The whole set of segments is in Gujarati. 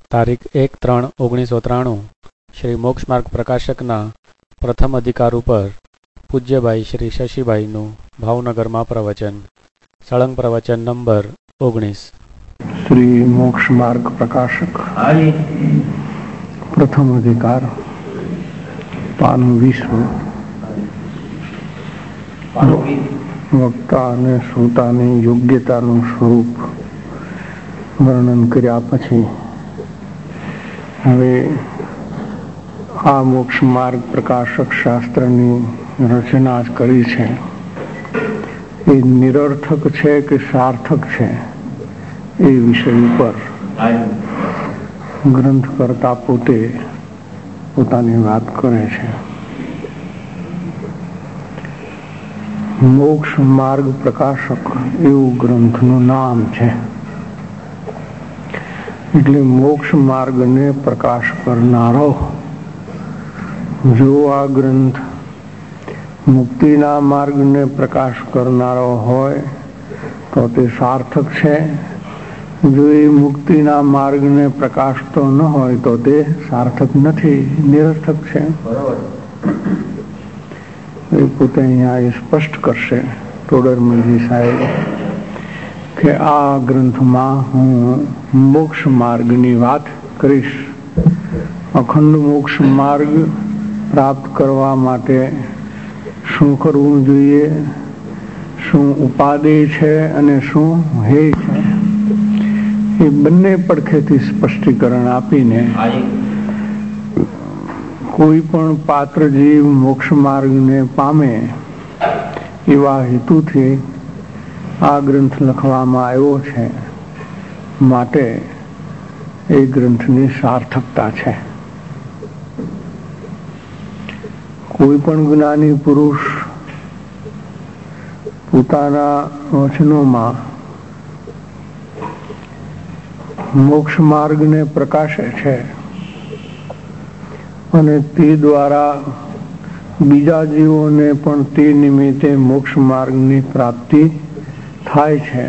તારીખ 1-3-1993 શ્રી મોક્ષ માર્ગ પ્રકાશકના પ્રથમ અધિકાર ઉપર પૂજ્યભાઈ શ્રી શશીભાઈનું ભાવનગરમાં પ્રવચન. સળંગ પ્રવચન નંબર 19. શ્રી મોક્ષ માર્ગ પ્રકાશક પ્રથમ અધિકાર પાનું 20. વક્તા અને શ્રોતાની યોગ્યતાનું સ્વરૂપ વર્ણન કર્યા પછી હવે આ મોક્ષ માર્ગ પ્રકાશક શાસ્ત્રની રચના કરી છે એ નિરર્થક છે કે સાર્થક છે એ વિષય ઉપર ગ્રંથ કરતા પોતે પોતાની વાત કરે છે. મોક્ષ માર્ગ પ્રકાશક એવું ગ્રંથનું નામ છે. એટલે મોક્ષ માર્ગને પ્રકાશ કરનારો જો આ ગ્રંથ મુક્તિના માર્ગને પ્રકાશ કરનારો હોય તો તે સાર્થક છે. જો એ મુક્તિના માર્ગને પ્રકાશતો ન હોય તો તે સાર્થક નથી, નિરર્થક છે. એ પોતે અહીંયા એ સ્પષ્ટ કરશે ટોડરમલજી સાહેબ કે આ ગ્રંથમાં હું મોક્ષ માર્ગની વાત કરીશ. અખંડ મોક્ષ માર્ગ પ્રાપ્ત કરવા માટે શું કરવું જોઈએ, શું ઉપાદેય છે અને શું હેય છે, એ બંને પડખેથી સ્પષ્ટીકરણ આપીને કોઈ પણ પાત્ર જીવ મોક્ષ માર્ગને પામે એવા હેતુથી આ ગ્રંથ લખવામાં આવ્યો છે. માટે એ ગ્રંથની સાર્થકતા છે. કોઈ પણ જ્ઞાની પુરુષ પોતાના વચનોમાં મોક્ષ માર્ગને પ્રકાશે છે અને તે દ્વારા બીજા જીવોને પણ તે નિમિત્તે મોક્ષ માર્ગની પ્રાપ્તિ થાય છે.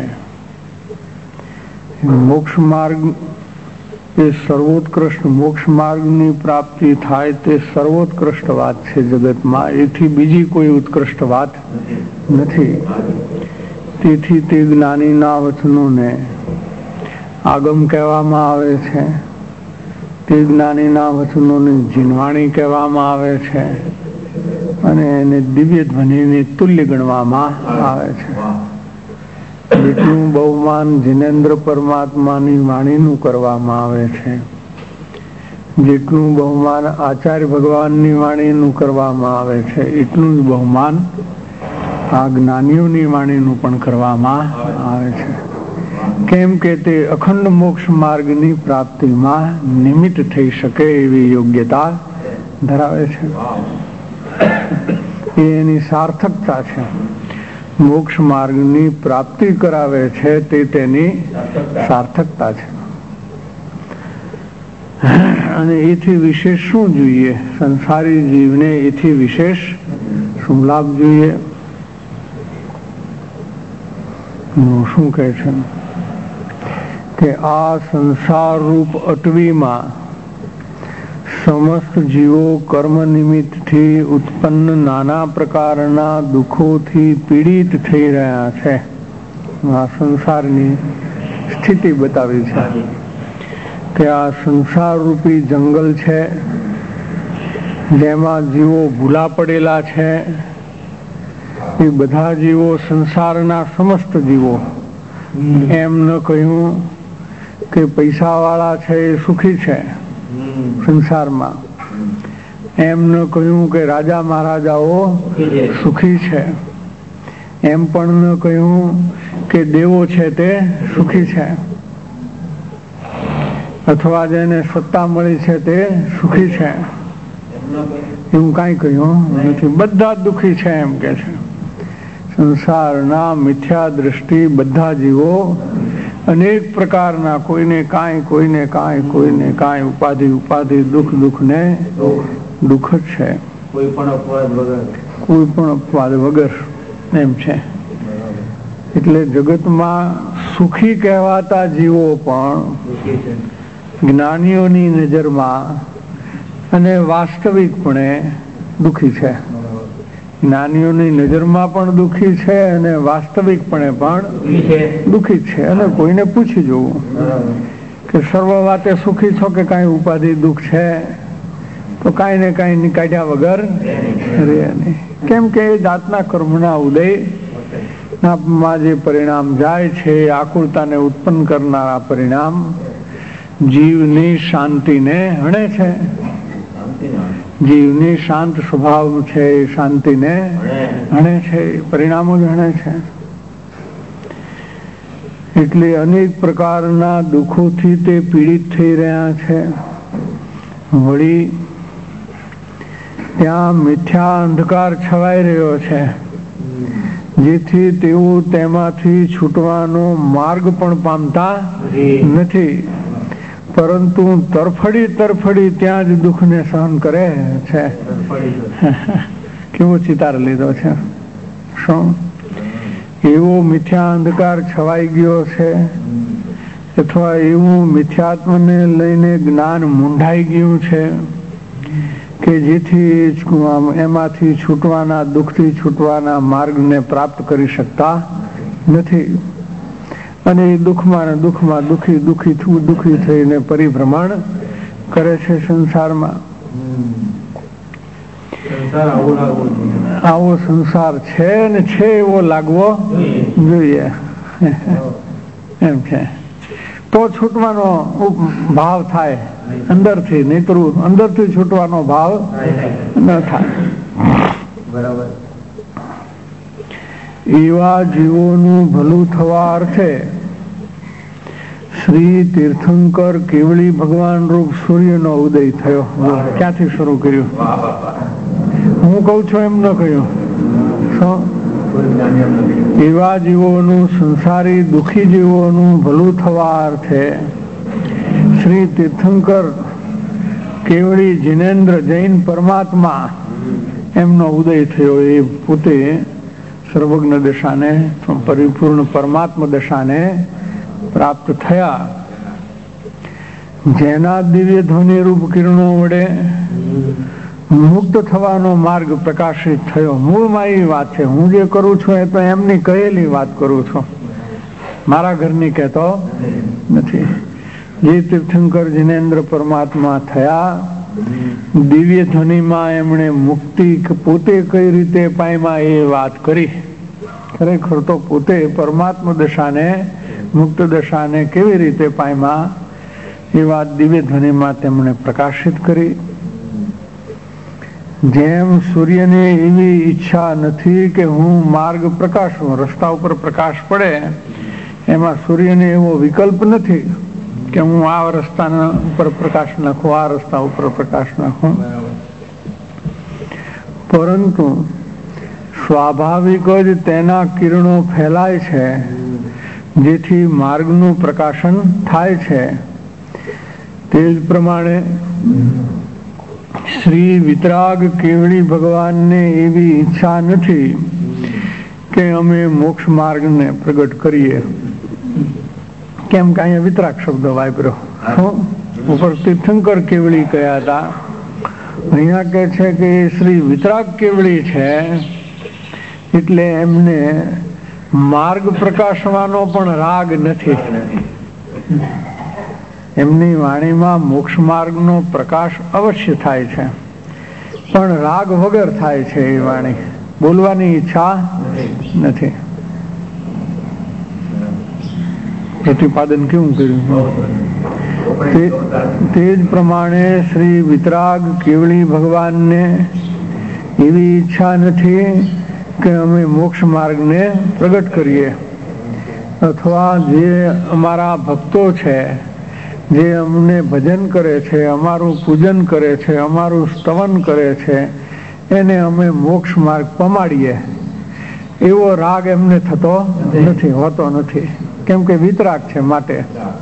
મોક્ષ માર્ગ એ સર્વોત્કૃષ્ટ મોક્ષ માર્ગની પ્રાપ્તિ થાય તે સર્વોત્કૃષ્ટ વાત છે જગતમાં. એથી બીજી કોઈ ઉત્કૃષ્ટ વાત નથી. તેથી તે જ્ઞાનીના વચનોને આગમ કહેવામાં આવે છે. તે જ્ઞાનીના વચનોને જીનવાણી કહેવામાં આવે છે અને એને દિવ્ય ધ્વનિની તુલ્ય ગણવામાં આવે છે. જેટલું બહુમાન જિનેન્દ્ર પરમાત્માની વાણીનું કરવામાં આવે છે, જેટલું બહુમાન આચાર્ય ભગવાનની વાણીનું કરવામાં આવે છે, એટલું જ બહુમાન આ જ્ઞાનીઓની વાણીનું પણ કરવામાં આવે છે. કેમ કે તે અખંડ મોક્ષ માર્ગની પ્રાપ્તિમાં નિમિત્ત થઈ શકે એવી યોગ્યતા ધરાવે છે. એ એની સાર્થકતા છે. મોક્ષ માર્ગની પ્રાપ્તિ કરાવે છે તે તેની સાર્થકતા છે. અને એથી વિશેષ શું જોઈએ? સંસારી જીવને એથી વિશેષ શું લાભ જોઈએ? શું કહે છે કે આ સંસાર રૂપ અટવીમાં સમસ્ત જીવો કર્મ નિમિત્તથી ઉત્પન્ન નાના પ્રકારના દુઃખોથી પીડિત થઈ રહ્યા છે. આ સંસારની સ્થિતિ બતાવી છે કે આ સંસાર રૂપી જંગલ છે જેમાં જીવો ભૂલા પડેલા છે. એ બધા જીવો સંસારના સમસ્ત જીવો, એમ ન કહ્યું કે પૈસાવાળા છે એ સુખી છે સંસારમાં, એમ ન કહ્યું કે રાજા મહારાજાઓ સુખી છે, એમ પણ ન કહ્યું કે દેવો છે તે સુખી છે, અથવા જેને સત્તા મળી છે તે સુખી છે, એવું કાંઈ કહ્યું નથી. બધા દુઃખી છે એમ કે છે. સંસારના મિથ્યા દ્રષ્ટિ બધા જીવો અનેક પ્રકારના, કોઈને કાંઈ કોઈને કાંઈ કોઈને કાંઈ, ઉપાધિ ઉપાધિ, દુઃખ દુઃખ ને દુઃખ જ છે. કોઈ પણ અપવાદ વગર એમ છે. એટલે જગતમાં સુખી કહેવાતા જીવો પણ જ્ઞાનીઓની નજરમાં અને વાસ્તવિકપણે દુઃખી છે. જ્ઞાનીઓની નજરમાં પણ દુઃખી છે અને વાસ્તવિકપણે પણ દુઃખી છે. અને કોઈને પૂછી જોવું કે સર્વ વાતે સુખી છો કે કાંઈ ઉપાધિ દુઃખ છે, તો કાંઈ ને કાંઈ કાઢ્યા વગર રહે નહીં. કેમ કે એ જાતના કર્મના ઉદયમાં જે પરિણામ જાય છે, આકુળતાને ઉત્પન્ન કરનારા પરિણામ જીવની શાંતિને હણે છે. જીવની શાંત સ્વભાવ છે એ શાંતિને હણે છે, પરિણામો જ હણે છે. એટલે અનેક પ્રકારના દુઃખોથી તે પીડિત થઈ રહ્યા છે. વળી ત્યાં મિથ્યા અંધકાર છવાઈ રહ્યો છે, જેથી તેઓ તેમાંથી છૂટવાનો માર્ગ પણ પામતા નથી, પરંતુ તરફડી ત્યાં જ દુઃખને સહન કરે છે. કેવો ચિતાર લીધો છે. શું એવો મિથ્યા અંધકાર છવાઈ ગયો છે, અથવા એવું મિથ્યાત્મને લઈને જ્ઞાન મૂંઢાઈ ગયું છે કે જેથી એમાંથી છૂટવાના, દુઃખથી છૂટવાના માર્ગને પ્રાપ્ત કરી શકતા નથી. અને એ દુઃખમાં દુઃખી થઈને પરિભ્રમણ કરે છે સંસારમાં. આવો સંસાર છે ને છે એવો લાગવો જોઈએ એમ છે, તો છૂટવાનો ભાવ થાય અંદરથી, નહીતર અંદરથી છૂટવાનો ભાવ ન થાય. બરાબર. એવા જીવોનું ભલું થવા અર્થે શ્રી તીર્થંકર કેવળી ભગવાન રૂપ સૂર્યનો ઉદય થયો. ક્યાંથી શરૂ કર્યું? હું કઉ છું એમ ન કહ્યું. એવા જીવોનું, સંસારી દુઃખી જીવોનું ભલું થવા અર્થે શ્રી તીર્થંકર કેવળી જિનેન્દ્ર જૈન પરમાત્મા એમનો ઉદય થયો. એ પોતે સર્વજ્ઞ દશાને, પરિપૂર્ણ પરમાત્મા દશાને પ્રાપ્ત થયા, જેના દિવ્ય ધ્વનિ રૂપ કિરણો વડે મુક્ત થવાનો માર્ગ પ્રકાશિત થયો. મૂળમાં એ વાત છે. હું જે કરું છું એ તો એમની કહેલી વાત કરું છું, મારા ઘરની કહેતો નથી. જે તીર્થંકર જિનેન્દ્ર પરમાત્મા થયા, દિવ્ય ધ્વનિમાં એમણે મુક્તિ પોતે કઈ રીતે પામ્યા એ વાત કરી. ખરેખર તો પોતે પરમાત્મા દશાને, મુક્ત દશાને કેવી રીતે પામ્યા એ વાત દિવ્ય ધ્વનિમાં તેમણે પ્રકાશિત કરી. જેમ સૂર્યને એવી ઈચ્છા નથી કે હું માર્ગ પ્રકાશું, રસ્તા ઉપર પ્રકાશ પડે, એમાં સૂર્યને એવો વિકલ્પ નથી કે હું આ રસ્તા ઉપર પ્રકાશ નાખું, આ રસ્તા ઉપર પ્રકાશ નાખું. પરંતુ સ્વાભાવિક જ તેના કિરણો ફેલાય છે, જેથી માર્ગનું પ્રકાશન થાય છે. તે જ પ્રમાણે શ્રી વિતરાગ કેવળી ભગવાનને એવી ઈચ્છા નથી કે અમે મોક્ષ માર્ગને પ્રગટ કરીએ. કેમ કે અહીંયા વિતરાગ શબ્દ વાપર્યો. ઉપર તીર્થંકર કેવળી કયા હતા, અહીંયા કહે છે કે શ્રી વિતરાગ કેવળી છે, એટલે એમને માર્ગ પ્રકાશવાનો પણ રાગ નથી. એમની વાણીમાં મોક્ષ માર્ગનો પ્રકાશ અવશ્ય થાય છે, પણ રાગ વગર થાય છે. એ વાણી બોલવાની ઈચ્છા નથી. પ્રતિપાદન કેવું કર્યું? તે જ પ્રમાણે શ્રી વિતરાગ કેવળી ભગવાનને એવી ઈચ્છા નથી કે અમે મોક્ષ માર્ગને પ્રગટ કરીએ, અથવા જે અમારા ભક્તો છે, જે અમને ભજન કરે છે, અમારું પૂજન કરે છે, અમારું સ્તવન કરે છે, એને અમે મોક્ષ માર્ગ પમાડીએ, એવો રાગ એમને થતો નથી, હોતો નથી. કેમ કે વિતરાગ છે માટે.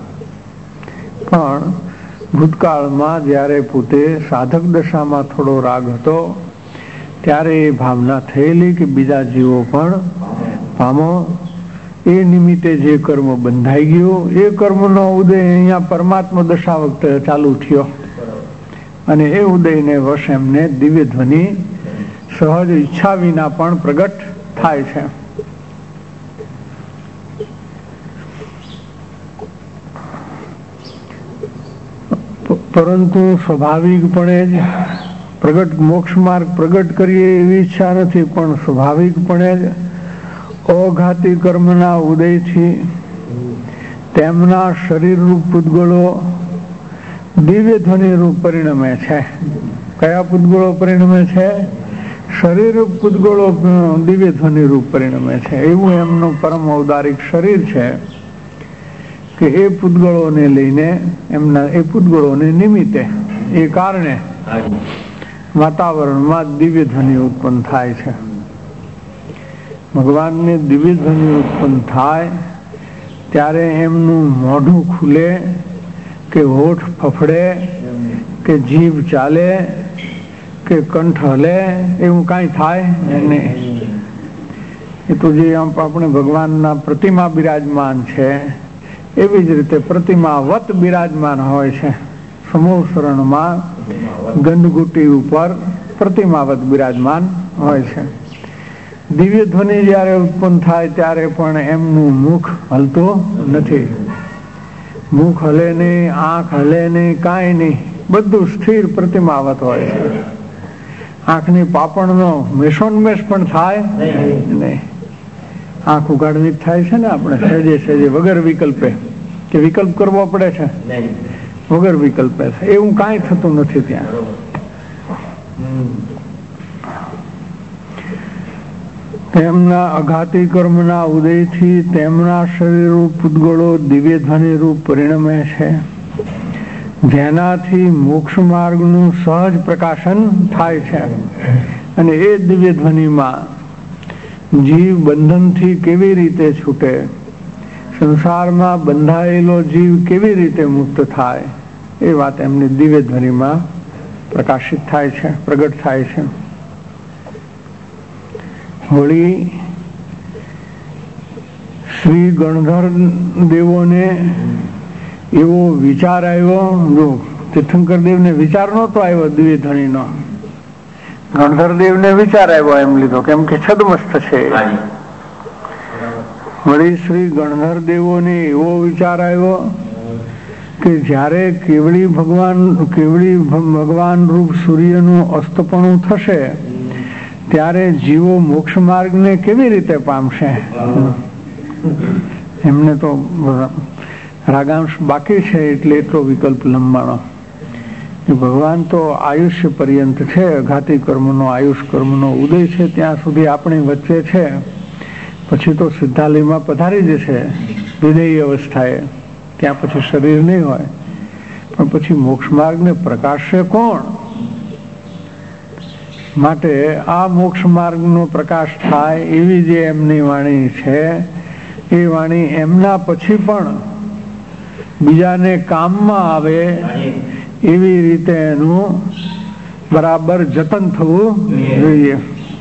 પણ ભૂતકાળમાં જ્યારે પોતે સાધક દશામાં થોડો રાગ હતો, ત્યારે એ ભાવના થયેલી કે બીજા જીવો પણ પામો, એ નિમિત્તે જે કર્મ બંધાઈ ગયું એ કર્મનો ઉદય અહીંયા પરમાત્મા દશા વખતે ચાલુ થયો અને એ ઉદયને વશ એમને દિવ્ય ધ્વનિ સહજ ઈચ્છા વિના પણ પ્રગટ થાય છે. પરંતુ સ્વાભાવિકપણે જ પ્રગટ મોક્ષ માર્ગ પ્રગટ કરીએ એવી ઈચ્છા નથી, પણ સ્વાભાવિકપણે જ અઘાતી કર્મના ઉદયથી તેમના શરીર રૂપ પૂતગળો દિવ્ય ધ્વનિ રૂપ પરિણમે છે. કયા પૂતગળો પરિણમે છે? શરીર રૂપ પૂતગળો દિવ્ય ધ્વનિ રૂપ પરિણમે છે. એવું એમનું પરમ ઔદારિક શરીર છે કે એ પૂતગળોને લઈને એમના એ પૂતગળોને નિમિત્તે એ કારણે વાતાવરણમાં દિવ્ય ધ્વનિ ઉત્પન્ન થાય છે. ભગવાનને દિવ્ય ધ્વનિ ઉત્પન્ન થાય ત્યારે એમનું મોઢું ખુલે કે હોઠ ફફડે કે જીભ ચાલે કે કંઠ હલે એવું કાંઈ થાય નહીં. એ તો જે આપણે ભગવાનના પ્રતિમા બિરાજમાન છે એવી જ રીતે પ્રતિમાવત બિરાજમાન હોય છે. સમૂહ શરણમાં ગંધગુટી ઉપર પ્રતિમાવત બિરાજમાન હોય છે. દિવ્ય ધ્વનિ જ્યારે ઉત્પન્ન થાય ત્યારે પણ એમનું મુખ હલતું નથી. મુખ હલે નહીં, આંખ હલે નહીં, કાંઈ નહીં, બધું સ્થિર પ્રતિમાવત હોય છે. આંખની પાપણનો મેષોન્મેષ પણ થાય નહીં. આંખ ઉગાડવી થાય છે ને આપણે સહેજે સહેજે વગર વિકલ્પે, કે વિકલ્પ કરવો પડે છે? વગર વિકલ્પે એવું કાંઈ થતું નથી ત્યાં. તેમના અઘાતી કર્મના ઉદયથી તેમના શરીર રૂપ પૂતગળો દિવ્ય ધ્વનિ રૂપ પરિણમે છે, જેનાથી મોક્ષ માર્ગનું સહજ પ્રકાશન થાય છે. અને એ દિવ્ય ધ્વનિમાં જીવ બંધનથી કેવી રીતે છૂટે, સંસારમાં બંધાયેલો જીવ કેવી રીતે મુક્ત થાય, એ વાત એમની દિવ્ય ધ્વનિમાં પ્રકાશિત થાય છે, પ્રગટ થાય છે. વળી શ્રી ગણધર દેવોને એવો વિચાર આવ્યો, જો તીર્થંકર દેવને વિચાર નહોતો આવ્યો દિવ્ય ધ્વનિનો, ગણધર દેવને વિચાર આવ્યો એમ લીધો, કેમ કે છદમસ્ત છે. વળી શ્રી ગણધર દેવોને એવો વિચાર આવ્યો કે જ્યારે કેવળી ભગવાન રૂપ સૂર્યનું અસ્તપણું થશે ત્યારે જીવો મોક્ષ માર્ગને કેવી રીતે પામશે. એમને તો રાગાંશ બાકી છે એટલે એટલો વિકલ્પ લંબાણો. ભગવાન તો આયુષ્ય પર્યંત છે, અઘાતી કર્મનો આયુષ કર્મનો ઉદય છે ત્યાં સુધી આપણી વચ્ચે છે, પછી તો સિદ્ધાલયમાં પધારી જશે વિદેયી અવસ્થાએ, ત્યાં પછી શરીર નહીં હોય. પણ પછી મોક્ષ માર્ગને પ્રકાશશે કોણ? માટે આ મોક્ષ માર્ગનો પ્રકાશ થાય એવી જે એમની વાણી છે એ વાણી એમના પછી પણ બીજાને કામમાં આવે એવી રીતે એનું બરાબર જતન થવું જોઈએ.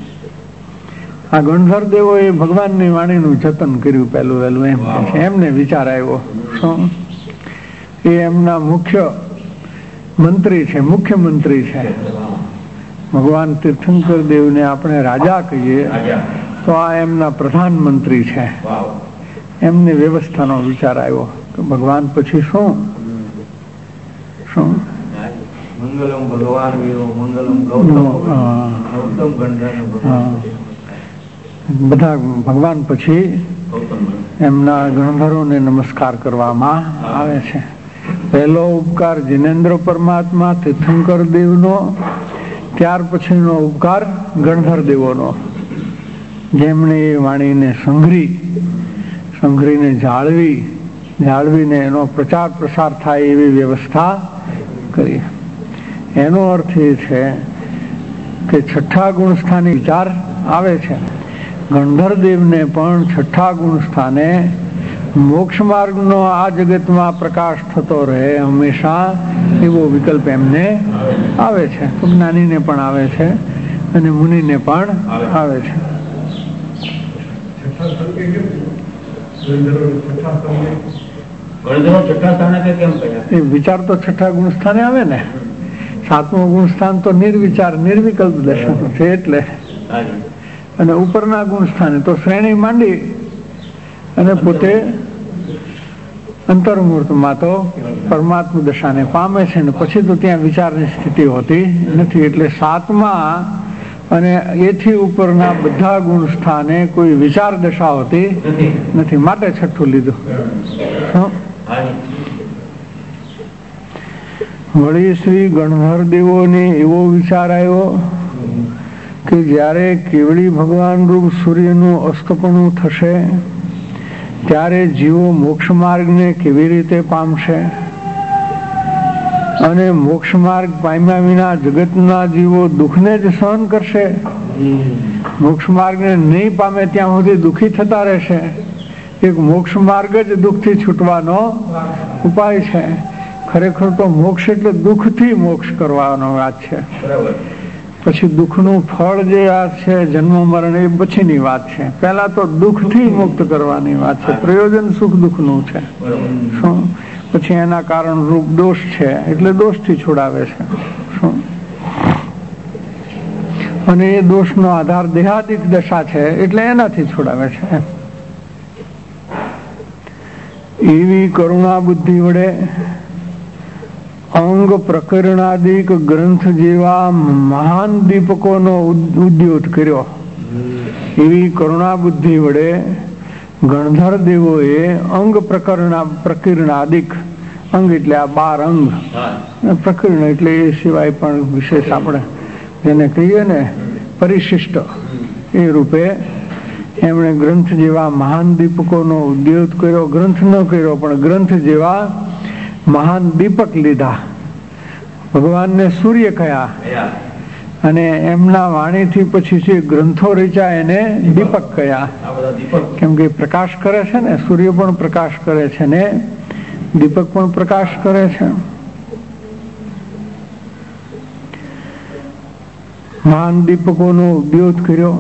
આ ગણધર દેવો એ ભગવાનની વાણીનું જતન કર્યું પહેલું વહેલું, એમ છે. એમને વિચાર આવ્યો. શું? એ એમના મુખ્ય મંત્રી છે, મુખ્યમંત્રી છે. ભગવાન તીર્થંકર દેવને આપણે રાજા કહીએ તો આ એમના પ્રધાનમંત્રી છે. એમને વ્યવસ્થાનો વિચાર આવ્યો કે ભગવાન પછી શું શું મંગલમ ભગવાન મંગલમ ગૌતમ બધા ભગવાન પછી એમના ગણધરોને નમસ્કાર કરવામાં આવે છે. પહેલો ઉપકાર જિનેન્દ્ર પરમાત્મા તીર્થંકર દેવનો, ત્યાર પછીનો ઉપકાર ગણધર દેવોનો, જેમણે એ વાણીને સંઘરીને જાળવીને એનો પ્રચાર પ્રસાર થાય એવી વ્યવસ્થા કરી. એનો અર્થ એ છે કે છઠ્ઠા ગુણ સ્થાને વિચાર આવે છે. ગણધર દેવને પણ છઠ્ઠા ગુણ સ્થાને મોક્ષ માર્ગનો આ જગતમાં પ્રકાશ થતો રહે હંમેશા એવો વિકલ્પ એમને આવે છે. તો જ્ઞાનીને પણ આવે છે અને મુનિને પણ આવે છે. ગણધરો છઠ્ઠા સ્થાને કે કેમ કહ્યા? એ વિચાર તો છઠ્ઠા ગુણ સ્થાને આવે ને. સાતમું ગુણ સ્થાન તો નિર્વિચાર નિર્વિકલ્પ દર્શન છે એટલે, અને ઉપરના ગુણ સ્થાને તો શ્રેણી માંડી અને પોતે અંતર્મૂર્તમાં તો પરમાત્મા દશાને પામે છે ને પછી તો ત્યાં વિચારની સ્થિતિ હોતી નથી. એટલે સાતમા અને એથી ઉપરના બધા ગુણ સ્થાને કોઈ વિચાર દશા હોતી નથી, માટે છઠ્ઠું લીધું. વળી શ્રી ગણધર દેવોને એવો વિચાર આવ્યો કે જ્યારે કેવડી ભગવાન રૂપ સૂર્યનું અસ્તપણું થશે ત્યારે જીવો મોક્ષ માર્ગને કેવી રીતે પામશે, અને મોક્ષ માર્ગ પામ્યા વિના જગતના જીવો દુઃખને જ સહન કરશે. મોક્ષ માર્ગને નહીં પામે ત્યાં સુધી દુઃખી થતા રહેશે. એક મોક્ષ માર્ગ જ દુઃખથી છૂટવાનો ઉપાય છે. ખરેખર તો મોક્ષ એટલે દુઃખથી મોક્ષ કરવાનો વાત છે. પછી દુઃખનું ફળ જે વાત છે જન્મ મરણ એ પછીની વાત છે. પહેલા તો દુઃખથી મુક્ત કરવાની વાત છે. પ્રયોજન સુખ દુઃખનું છે. શું પછી એના કારણ રૂપ દોષ છે એટલે દોષથી છોડાવે છે. શું અને એ દોષનો આધાર દેહાદિક દશા છે એટલે એનાથી છોડાવે છે. એવી કરુણા બુદ્ધિ વડે અંગ પ્રકરણાદિક ગ્રંથ જેવા મહાન દીપકોનો ઉદ્યોત કર્યો. એવી કરુણા બુદ્ધિ વડે ગણધર દેવોએ અંગ પ્રકરણાદિક, અંગ એટલે આ 12 અંગ, પ્રકરણ એટલે એ સિવાય પણ વિશેષ આપણે જેને કહીએ ને પરિશિષ્ટ એ રૂપે એમણે ગ્રંથ જેવા મહાન દીપકોનો ઉદ્યોત કર્યો. ગ્રંથ ન કર્યો પણ ગ્રંથ જેવા મહાન દીપક લીધા. ભગવાનને સૂર્ય કહ્યા અને એમના વાણીથી પછી જે ગ્રંથો રચ્યા એને દીપક કહ્યા. કેમ કે પ્રકાશ કરે છે ને, સૂર્ય પણ પ્રકાશ કરે છે ને દીપક પણ પ્રકાશ કરે છે. મહાન દીપકોનો ઉદ્યોત કર્યો.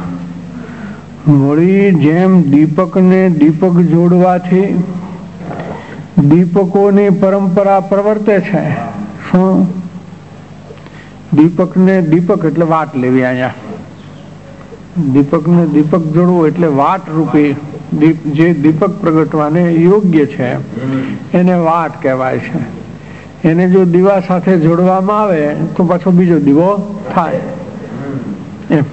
વળી જેમ દીપકને દીપક જોડવાથી દીપકોની પરંપરા પ્રવર્તે છે. શું દીપકને દીપક એટલે વાટ લેવી. અહીંયા દીપકને દીપક જોડવું એટલે વાટ રૂપી જે દીપક પ્રગટવાને યોગ્ય છે એને વાટ કહેવાય છે. એને જો દીવા સાથે જોડવામાં આવે તો પાછો બીજો દીવો થાય. એમ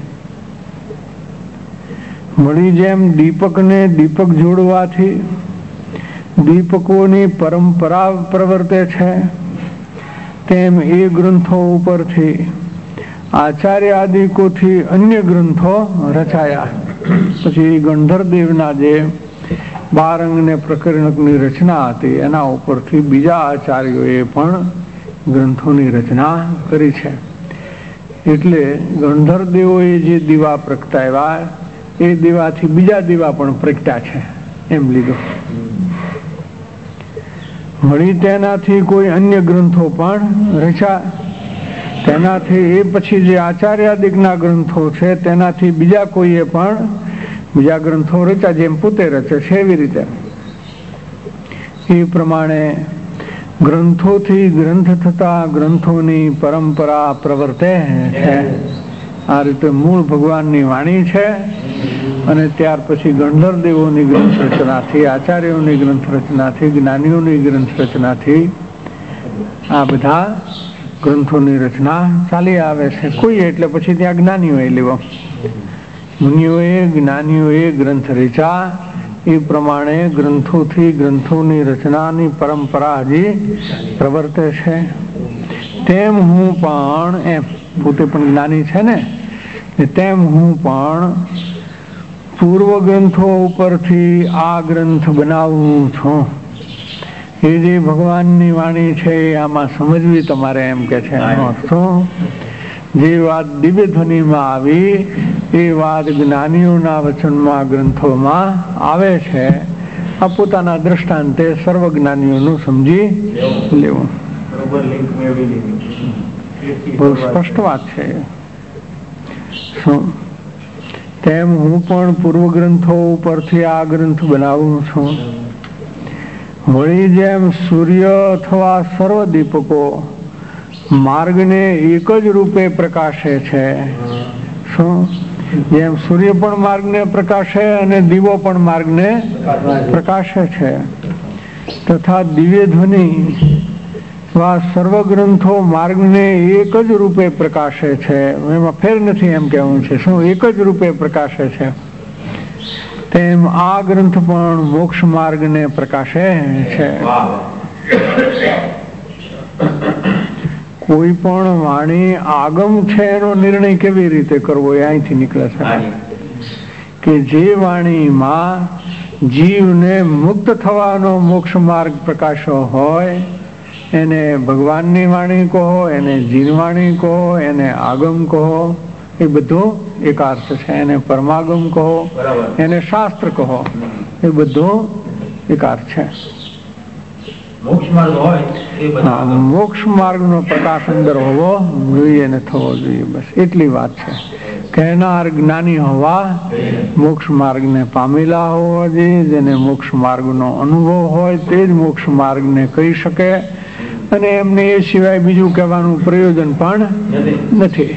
વળી જેમ દીપકને દીપક જોડવાથી દીપકોની પરંપરા પ્રવર્તે છે તેમ એ ગ્રંથો ઉપરથી આચાર્ય આદિકોથી અન્ય ગ્રંથો રચાયા. પછી ગણધર દેવના જે 12 અંગને પ્રકરણની રચના હતી એના ઉપરથી બીજા આચાર્યોએ પણ ગ્રંથોની રચના કરી છે. એટલે ગણધર દેવોએ જે દીવા પ્રગટાવ્યા એ દીવાથી બીજા દીવા પણ પ્રગટ્યા છે એમ લીધું. વળી તેનાથી કોઈ અન્ય ગ્રંથો પણ રચ્યા. તેનાથી એ પછી જે આચાર્યાદિકના ગ્રંથો છે તેનાથી બીજા કોઈએ પણ બીજા ગ્રંથો રચ્યા. જેમ પોતે રચે છે એવી રીતે એ પ્રમાણે ગ્રંથોથી ગ્રંથ થતા ગ્રંથોની પરંપરા પ્રવર્તે છે. આ રીતે મૂળ ભગવાનની વાણી છે અને ત્યાર પછી ગણધર દેવોની ગ્રંથ રચનાથી, આચાર્યોની ગ્રંથ રચનાથી, જ્ઞાનીઓની ગ્રંથ રચનાથી આ બધા ગ્રંથોની રચના ચાલી આવે છે. કોઈ એટલે પછી ત્યાં જ્ઞાનીઓએ લેવો. મુનિઓએ જ્ઞાનીઓએ ગ્રંથ રચ્યા એ પ્રમાણે ગ્રંથોથી ગ્રંથોની રચનાની પરંપરા હજી પ્રવર્તે છે. તેમ હું પણ, એમ પોતે પણ જ્ઞાની છે ને, તેમ હું પણ પૂર્વ ગ્રંથો ઉપરથી આ ગ્રંથ બનાવું છું. એ જે ભગવાનની વાણી છે એ આમાં સમજવી તમારે એમ કે છે. જે વાત દિવ્ય ધ્વનિમાં આવી એ વાત જ્ઞાનીઓના વચનમાં ગ્રંથોમાં આવે છે. આ પોતાના દ્રષ્ટાંતે સર્વજ્ઞાનીઓનું સમજી લેવું. બહુ સ્પષ્ટ વાત છે. શું તેમ હું પણ પૂર્વ ગ્રંથો ઉપરથી આ ગ્રંથ બનાવું છું. વળી જેમ સૂર્ય અથવા સર્વ દીપકો માર્ગને એક જ રૂપે પ્રકાશે છે. શું? જેમ સૂર્ય પણ માર્ગને પ્રકાશે અને દીવો પણ માર્ગને પ્રકાશે છે, તથા દિવ્ય ધ્વનિ સર્વ ગ્રંથો માર્ગને એક જ રૂપે પ્રકાશે છે. એમાં ફેર નથી એમ કહેવું છે. શું? એક જ રૂપે પ્રકાશે છે. તેમ આ ગ્રંથ પણ મોક્ષ માર્ગને પ્રકાશે છે. કોઈ પણ વાણી આગમ છે એનો નિર્ણય કેવી રીતે કરવો એ અહીંથી નીકળે છે કે જે વાણીમાં જીવને મુક્ત થવાનો મોક્ષ માર્ગ પ્રકાશો હોય એને ભગવાનની વાણી કહો, એને જીનવાણી કહો, એને આગમ કહો, એ બધો એક અર્થ છે. એને પરમાગમ કહો, એને શાસ્ત્ર કહો, એ બધો એક અર્થ છે. મોક્ષ માર્ગનો પ્રકાશ અંદર હોવો જોઈએ ને થવો જોઈએ, બસ એટલી વાત છે. કહેનાર જ્ઞાની હોવા, મોક્ષ માર્ગને પામેલા હોવા જોઈએ. જેને મોક્ષ માર્ગનો અનુભવ હોય તે જ મોક્ષ માર્ગને કહી શકે, અને એમને એ સિવાય બીજું કહેવાનું પ્રયોજન પણ નથી.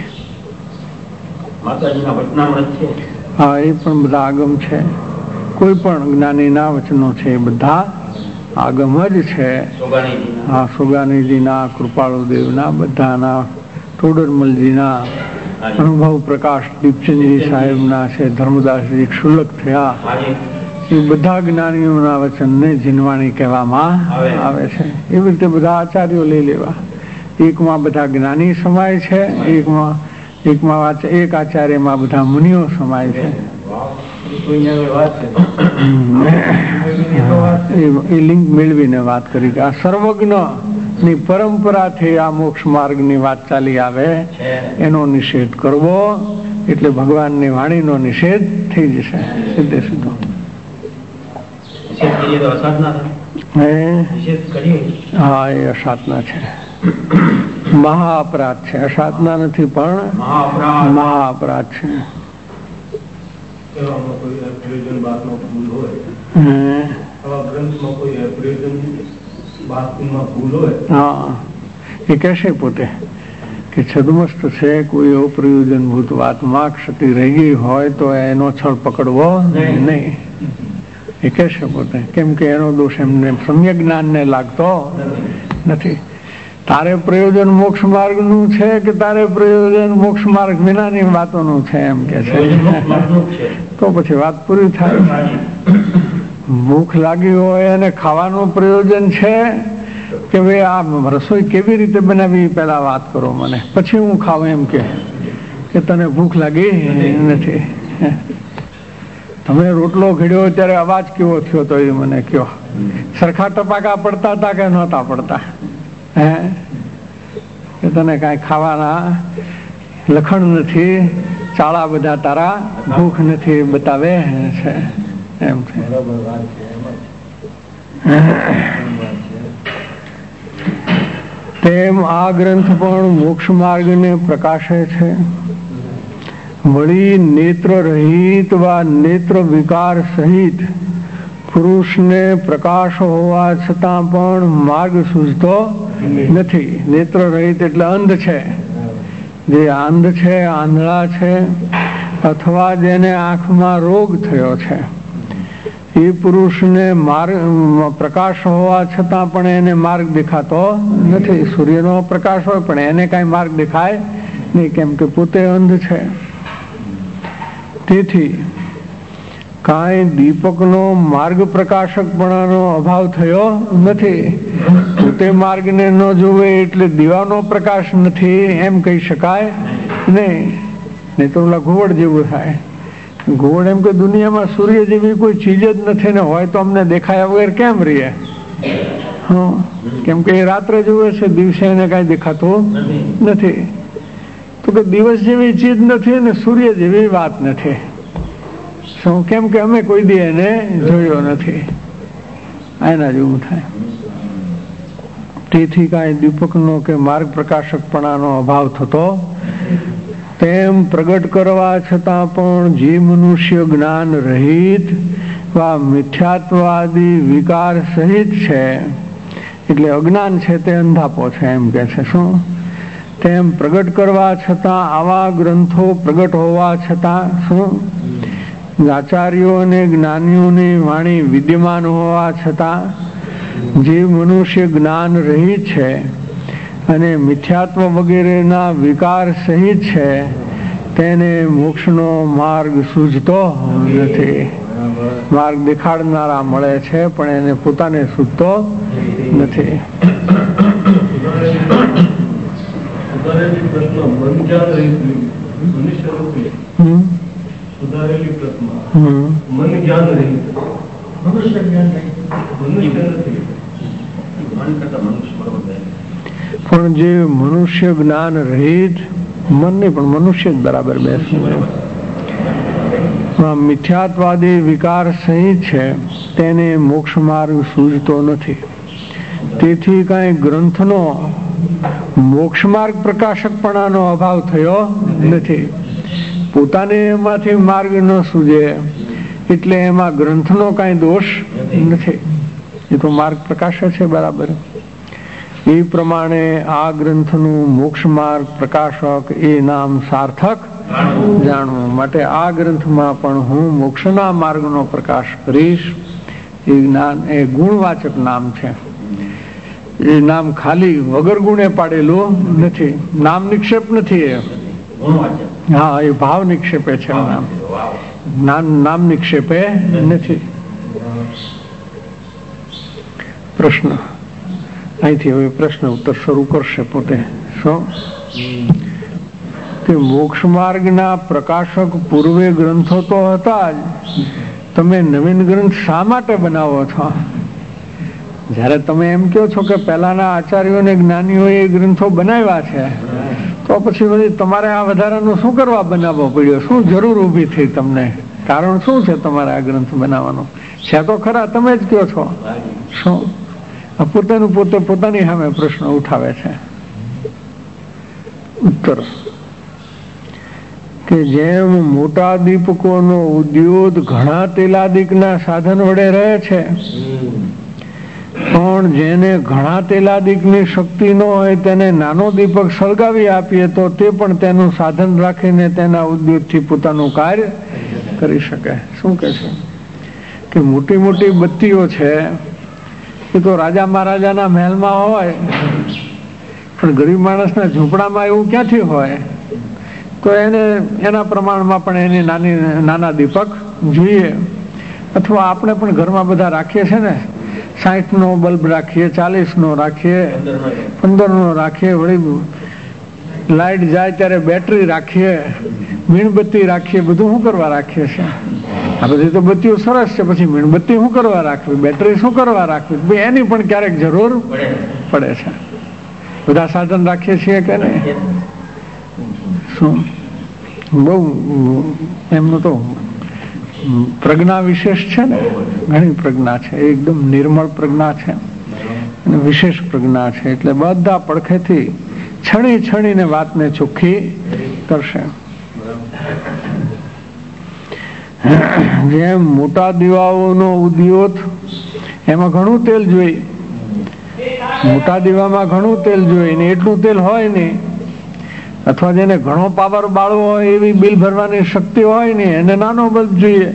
હા, એ પણ બધા આગમ છે. કોઈ પણ જ્ઞાનીના વચનો છે એ બધા આગમ જ છે. હા, સોગાનીજીના, કૃપાળુદેવના, બધાના, ટોડરમલજીના, અનુભવ પ્રકાશ દીપચંદજી સાહેબના છે, ધર્મદાસજી ક્ષુલ્લક થયા, એ બધા જ્ઞાનીઓના વચનને જીનવાણી કહેવામાં આવે છે. એવી રીતે બધા આચાર્યો લઈ લેવા. એકમાં બધા જ્ઞાની સમાય છે, એકમાં એક આચાર્યમાં બધા મુનિઓ સમાય છે. એ લિંક મેળવીને વાત કરી કે આ સર્વજ્ઞ ની પરંપરાથી આ મોક્ષ માર્ગની વાત ચાલી આવે એનો નિષેધ કરવો એટલે ભગવાનની વાણીનો નિષેધ થઈ જશે સીધે સીધો. હા, એ અસાધના છે, મહા અપરાધ છે. અસાધના નથી પણ મહા અપરાધ છે. હા, એ કહેશે પોતે કે છદમસ્ત છે, કોઈ અપ્રયોજનભૂત વાતમાં ક્ષતિ રહી ગઈ હોય તો એનો છળ પકડવો નહીં. એ કહેશે પોતે, કેમ કે એનો દોષ એમને સમ્યક જ્ઞાનને લાગતો નથી. તારે પ્રયોજન મોક્ષ માર્ગનું છે કે તારે પ્રયોજન મોક્ષ માર્ગ વિનાની વાતોનું છે એમ કે છે, તો પછી વાત પૂરી થાય. ભૂખ લાગી હોય અને ખાવાનું પ્રયોજન છે કે ભાઈ આ રસોઈ કેવી રીતે બનાવી પેલા વાત કરો મને, પછી હું ખાઉં એમ કે તને ભૂખ લાગી નથી. તમે રોટલો ઘડ્યો ત્યારે અવાજ કેવો થયો તો એ મને કયો. સરખા ટપાકા પડતા હતા કે નહોતા પડતા? કે તને કાંઈ ખાવાના લખણ નથી, ચાળા બધા તારા ભૂખ નથી બતાવે છે એમ છે. તેમ આ ગ્રંથ પણ મોક્ષ માર્ગને પ્રકાશે છે. વળી નેત્ર રહિત વા નેત્ર વિકાર સહિત પુરુષને પ્રકાશ હોવા છતાં પણ માર્ગ સૂઝતો નથી. નેત્ર રહિત એટલે અંધ છે. જે અંધ છે, આંધળા છે, અથવા જેને આંખમાં રોગ થયો છે, એ પુરુષને પ્રકાશ હોવા છતાં પણ એને માર્ગ દેખાતો નથી. સૂર્યનો પ્રકાશ હોય પણ એને કાંઈ માર્ગ દેખાય નહીં, કેમ કે પોતે અંધ છે. તેથી કાંઈ દીપકનો માર્ગ પ્રકાશકપણાનો અભાવ થયો નથી. પોતે માર્ગને ન જોવે એટલે દીવાનો પ્રકાશ નથી એમ કહી શકાય નહીં. નહીં તો ઓલા ઘુવડ જેવું થાય. ઘુવડ એમ કે દુનિયામાં સૂર્ય જેવી કોઈ ચીજ જ નથી ને હોય તો અમને દેખાયા વગર કેમ રહીએ? કેમ કે એ રાત્રે જોવે છે, દિવસે એને કાંઈ દેખાતું નથી. તો કે દિવસ જેવી ચીજ નથી ને સૂર્ય જેવી વાત નથી. શું? કેમ કે અમે કોઈ દી એને જોયો નથી. એના જેવું થાય. તેથી કાંઈ દીપકનો કે માર્ગ પ્રકાશકપણાનો અભાવ થતો તેમ પ્રગટ કરવા છતાં પણ જે મનુષ્ય જ્ઞાન રહિત વા મિથ્યાત્વાદી વિકાર સહિત છે, એટલે અજ્ઞાન છે તે અંધાપો છે એમ કે છે. શું? તેમ પ્રગટ કરવા છતાં આવા ગ્રંથો પ્રગટ હોવા છતાં શું આચાર્યો અને જ્ઞાનીઓની વાણી વિદ્યમાન હોવા છતાં જે મનુષ્ય જ્ઞાન રહિત છે અને મિથ્યાત્વ વગેરેના વિકાર સહિત છે તેને મોક્ષનો માર્ગ સૂઝતો નથી. માર્ગ દેખાડનારા મળે છે પણ એને પોતાને સૂઝતો નથી. પણ જે મનુષ્ય જ્ઞાન રહિત, મન નહીં પણ મનુષ્ય જ બરાબર બેસવું, મિથ્યાત્વાદી વિકાર સહિત છે તેને મોક્ષ માર્ગ સૂઝતો નથી. તેથી કઈ ગ્રંથનો મોક્ષ માર્ગ પ્રકાશકપણાનો અભાવ થયો નથી. પોતાને એમાંથી માર્ગ ન સૂઝે એટલે એમાં ગ્રંથનો કઈ દોષ નથી. એ તો માર્ગ પ્રકાશે છે બરાબર. એ પ્રમાણે આ ગ્રંથનું મોક્ષ માર્ગ પ્રકાશક એ નામ સાર્થક જાણવું. માટે આ ગ્રંથમાં પણ હું મોક્ષના માર્ગનો પ્રકાશ કરીશ. એ જ્ઞાન એ ગુણવાચક નામ છે. એ નામ ખાલી વગર ગુણે પાડેલું નથી. નામ નિક્ષેપ નથી એ. હા, એ ભાવ નિક્ષેપે છે. નામ નિક્ષેપે નથી. પ્રશ્ન અહીંથી હવે પ્રશ્ન ઉત્તર શરૂ કરશે પોતે. શું કે મોક્ષ માર્ગના પ્રકાશક પૂર્વે ગ્રંથો તો હતા જ, તમે નવીન ગ્રંથ શા માટે બનાવો છો? જ્યારે તમે એમ કહો છો કે પહેલાના આચાર્યો અને જ્ઞાનીઓએ ગ્રંથો બનાવ્યા છે, તો પછી વળી તમારે આ વધારાનું શું કરવા બનાવવો પડ્યો? શું જરૂર ઊભી થઈ તમને? કારણ શું છે તમારે આ ગ્રંથ બનાવવાનું? છે તો ખરા, તમે જ કહો છો. શું પોતાનું પોતે પોતાની સામે પ્રશ્ન ઉઠાવે છે. ઉત્તર કે જેમ મોટા દીપકોનો ઉદ્યોગ ઘણા તેલાદિકના સાધન વડે રહે છે, પણ જેને ઘણા તેલાદિકની શક્તિ ન હોય તેને નાનો દીપક સળગાવી આપીએ તો તે પણ તેનું સાધન રાખીને તેના ઉદ્યોગથી પોતાનું કાર્ય કરી શકે. શું કે છે કે મોટી મોટી બત્તીઓ છે એ તો રાજા મહારાજાના મહેલમાં હોય, પણ ગરીબ માણસના ઝૂંપડામાં એવું ક્યાંથી હોય? તો એને એના પ્રમાણમાં પણ એની નાના દીપક જોઈએ. અથવા આપણે પણ ઘરમાં બધા રાખીએ છીએ ને, 60નો બલ્બ રાખીએ, 40નો રાખીએ, 15નો રાખીએ, વળી લાઇટ જાય ત્યારે બેટરી રાખીએ, મીણબત્તી રાખીએ. બધું શું કરવા રાખીએ છીએ? આ બધી તો બત્તીઓ સરસ છે, પછી મીણબત્તી શું કરવા રાખવી, બેટરી શું કરવા રાખવી? એની પણ ક્યારેક જરૂર પડે છે. બધા સાધન રાખીએ છીએ કે નહીં? શું બહુ એમનું તો પ્રજ્ઞા વિશેષ છે ને, ઘણી પ્રજ્ઞા છે, એકદમ નિર્મળ પ્રજ્ઞા છે અને વિશેષ પ્રજ્ઞા છે. એટલે બધા પડખેથી છણી છણીને વાતને ચોખ્ખી કરશે. જેમ મોટા દીવાઓનો ઉદ્યોગ, એમાં ઘણું તેલ જોઈએ. મોટા દીવામાં ઘણું તેલ જોઈએ ને એટલું તેલ હોય નહીં. અથવા જેને ઘણો પાવર બાળવો હોય, એવી બિલ ભરવાની શક્તિ હોય ને, એને નાનો બલ્બ જોઈએ.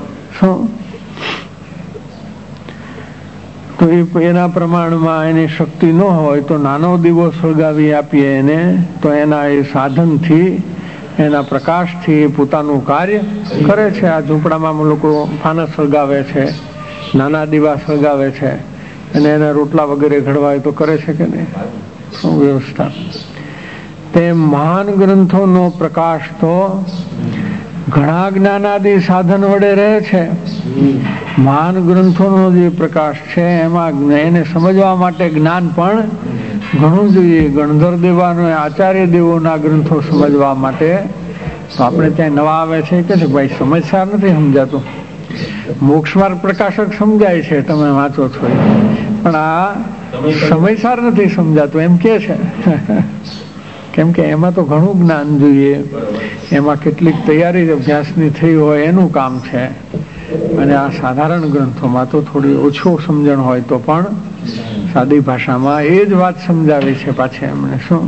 તો એના પ્રમાણમાં એની શક્તિ ન હોય તો નાનો દીવો સળગાવી આપીએ એને, તો એના એ સાધનથી, એના પ્રકાશથી પોતાનું કાર્ય કરે છે. આ ઝૂંપડામાં લોકો ફાનસ સળગાવે છે, નાના દીવા સળગાવે છે, અને એના રોટલા વગેરે ઘડવાય તો કરે છે કે નહીં? શું વ્યવસ્થા? તે મહાન ગ્રંથોનો પ્રકાશ તો ઘણા જ્ઞાનાદિ સાધન વડે રહે છે. મહાન ગ્રંથોનો જે પ્રકાશ છે એમાં એને સમજવા માટે જ્ઞાન પણ ઘણું જોઈએ. ગણધર દેવાનો, આચાર્ય દેવોના ગ્રંથો સમજવા માટે તો આપણે ત્યાં નવા આવે છે કે છે ભાઈ સમજસાર નથી સમજાતું. મોક્ષમાર્ગ પ્રકાશક સમજાય છે, તમે વાંચો છો, પણ આ સમયસાર નથી સમજાતું એમ કે છે. કેમ કે એમાં તો ઘણું જ્ઞાન જોઈએ. એમાં કેટલીક તૈયારી અભ્યાસની થઈ હોય એનું કામ છે, અને આ સાધારણ ગ્રંથોમાં તો થોડી ઓછો સમજણ હોય તો પણ સાદી ભાષામાં એ જ વાત સમજાવી છે પાછી એમણે. શું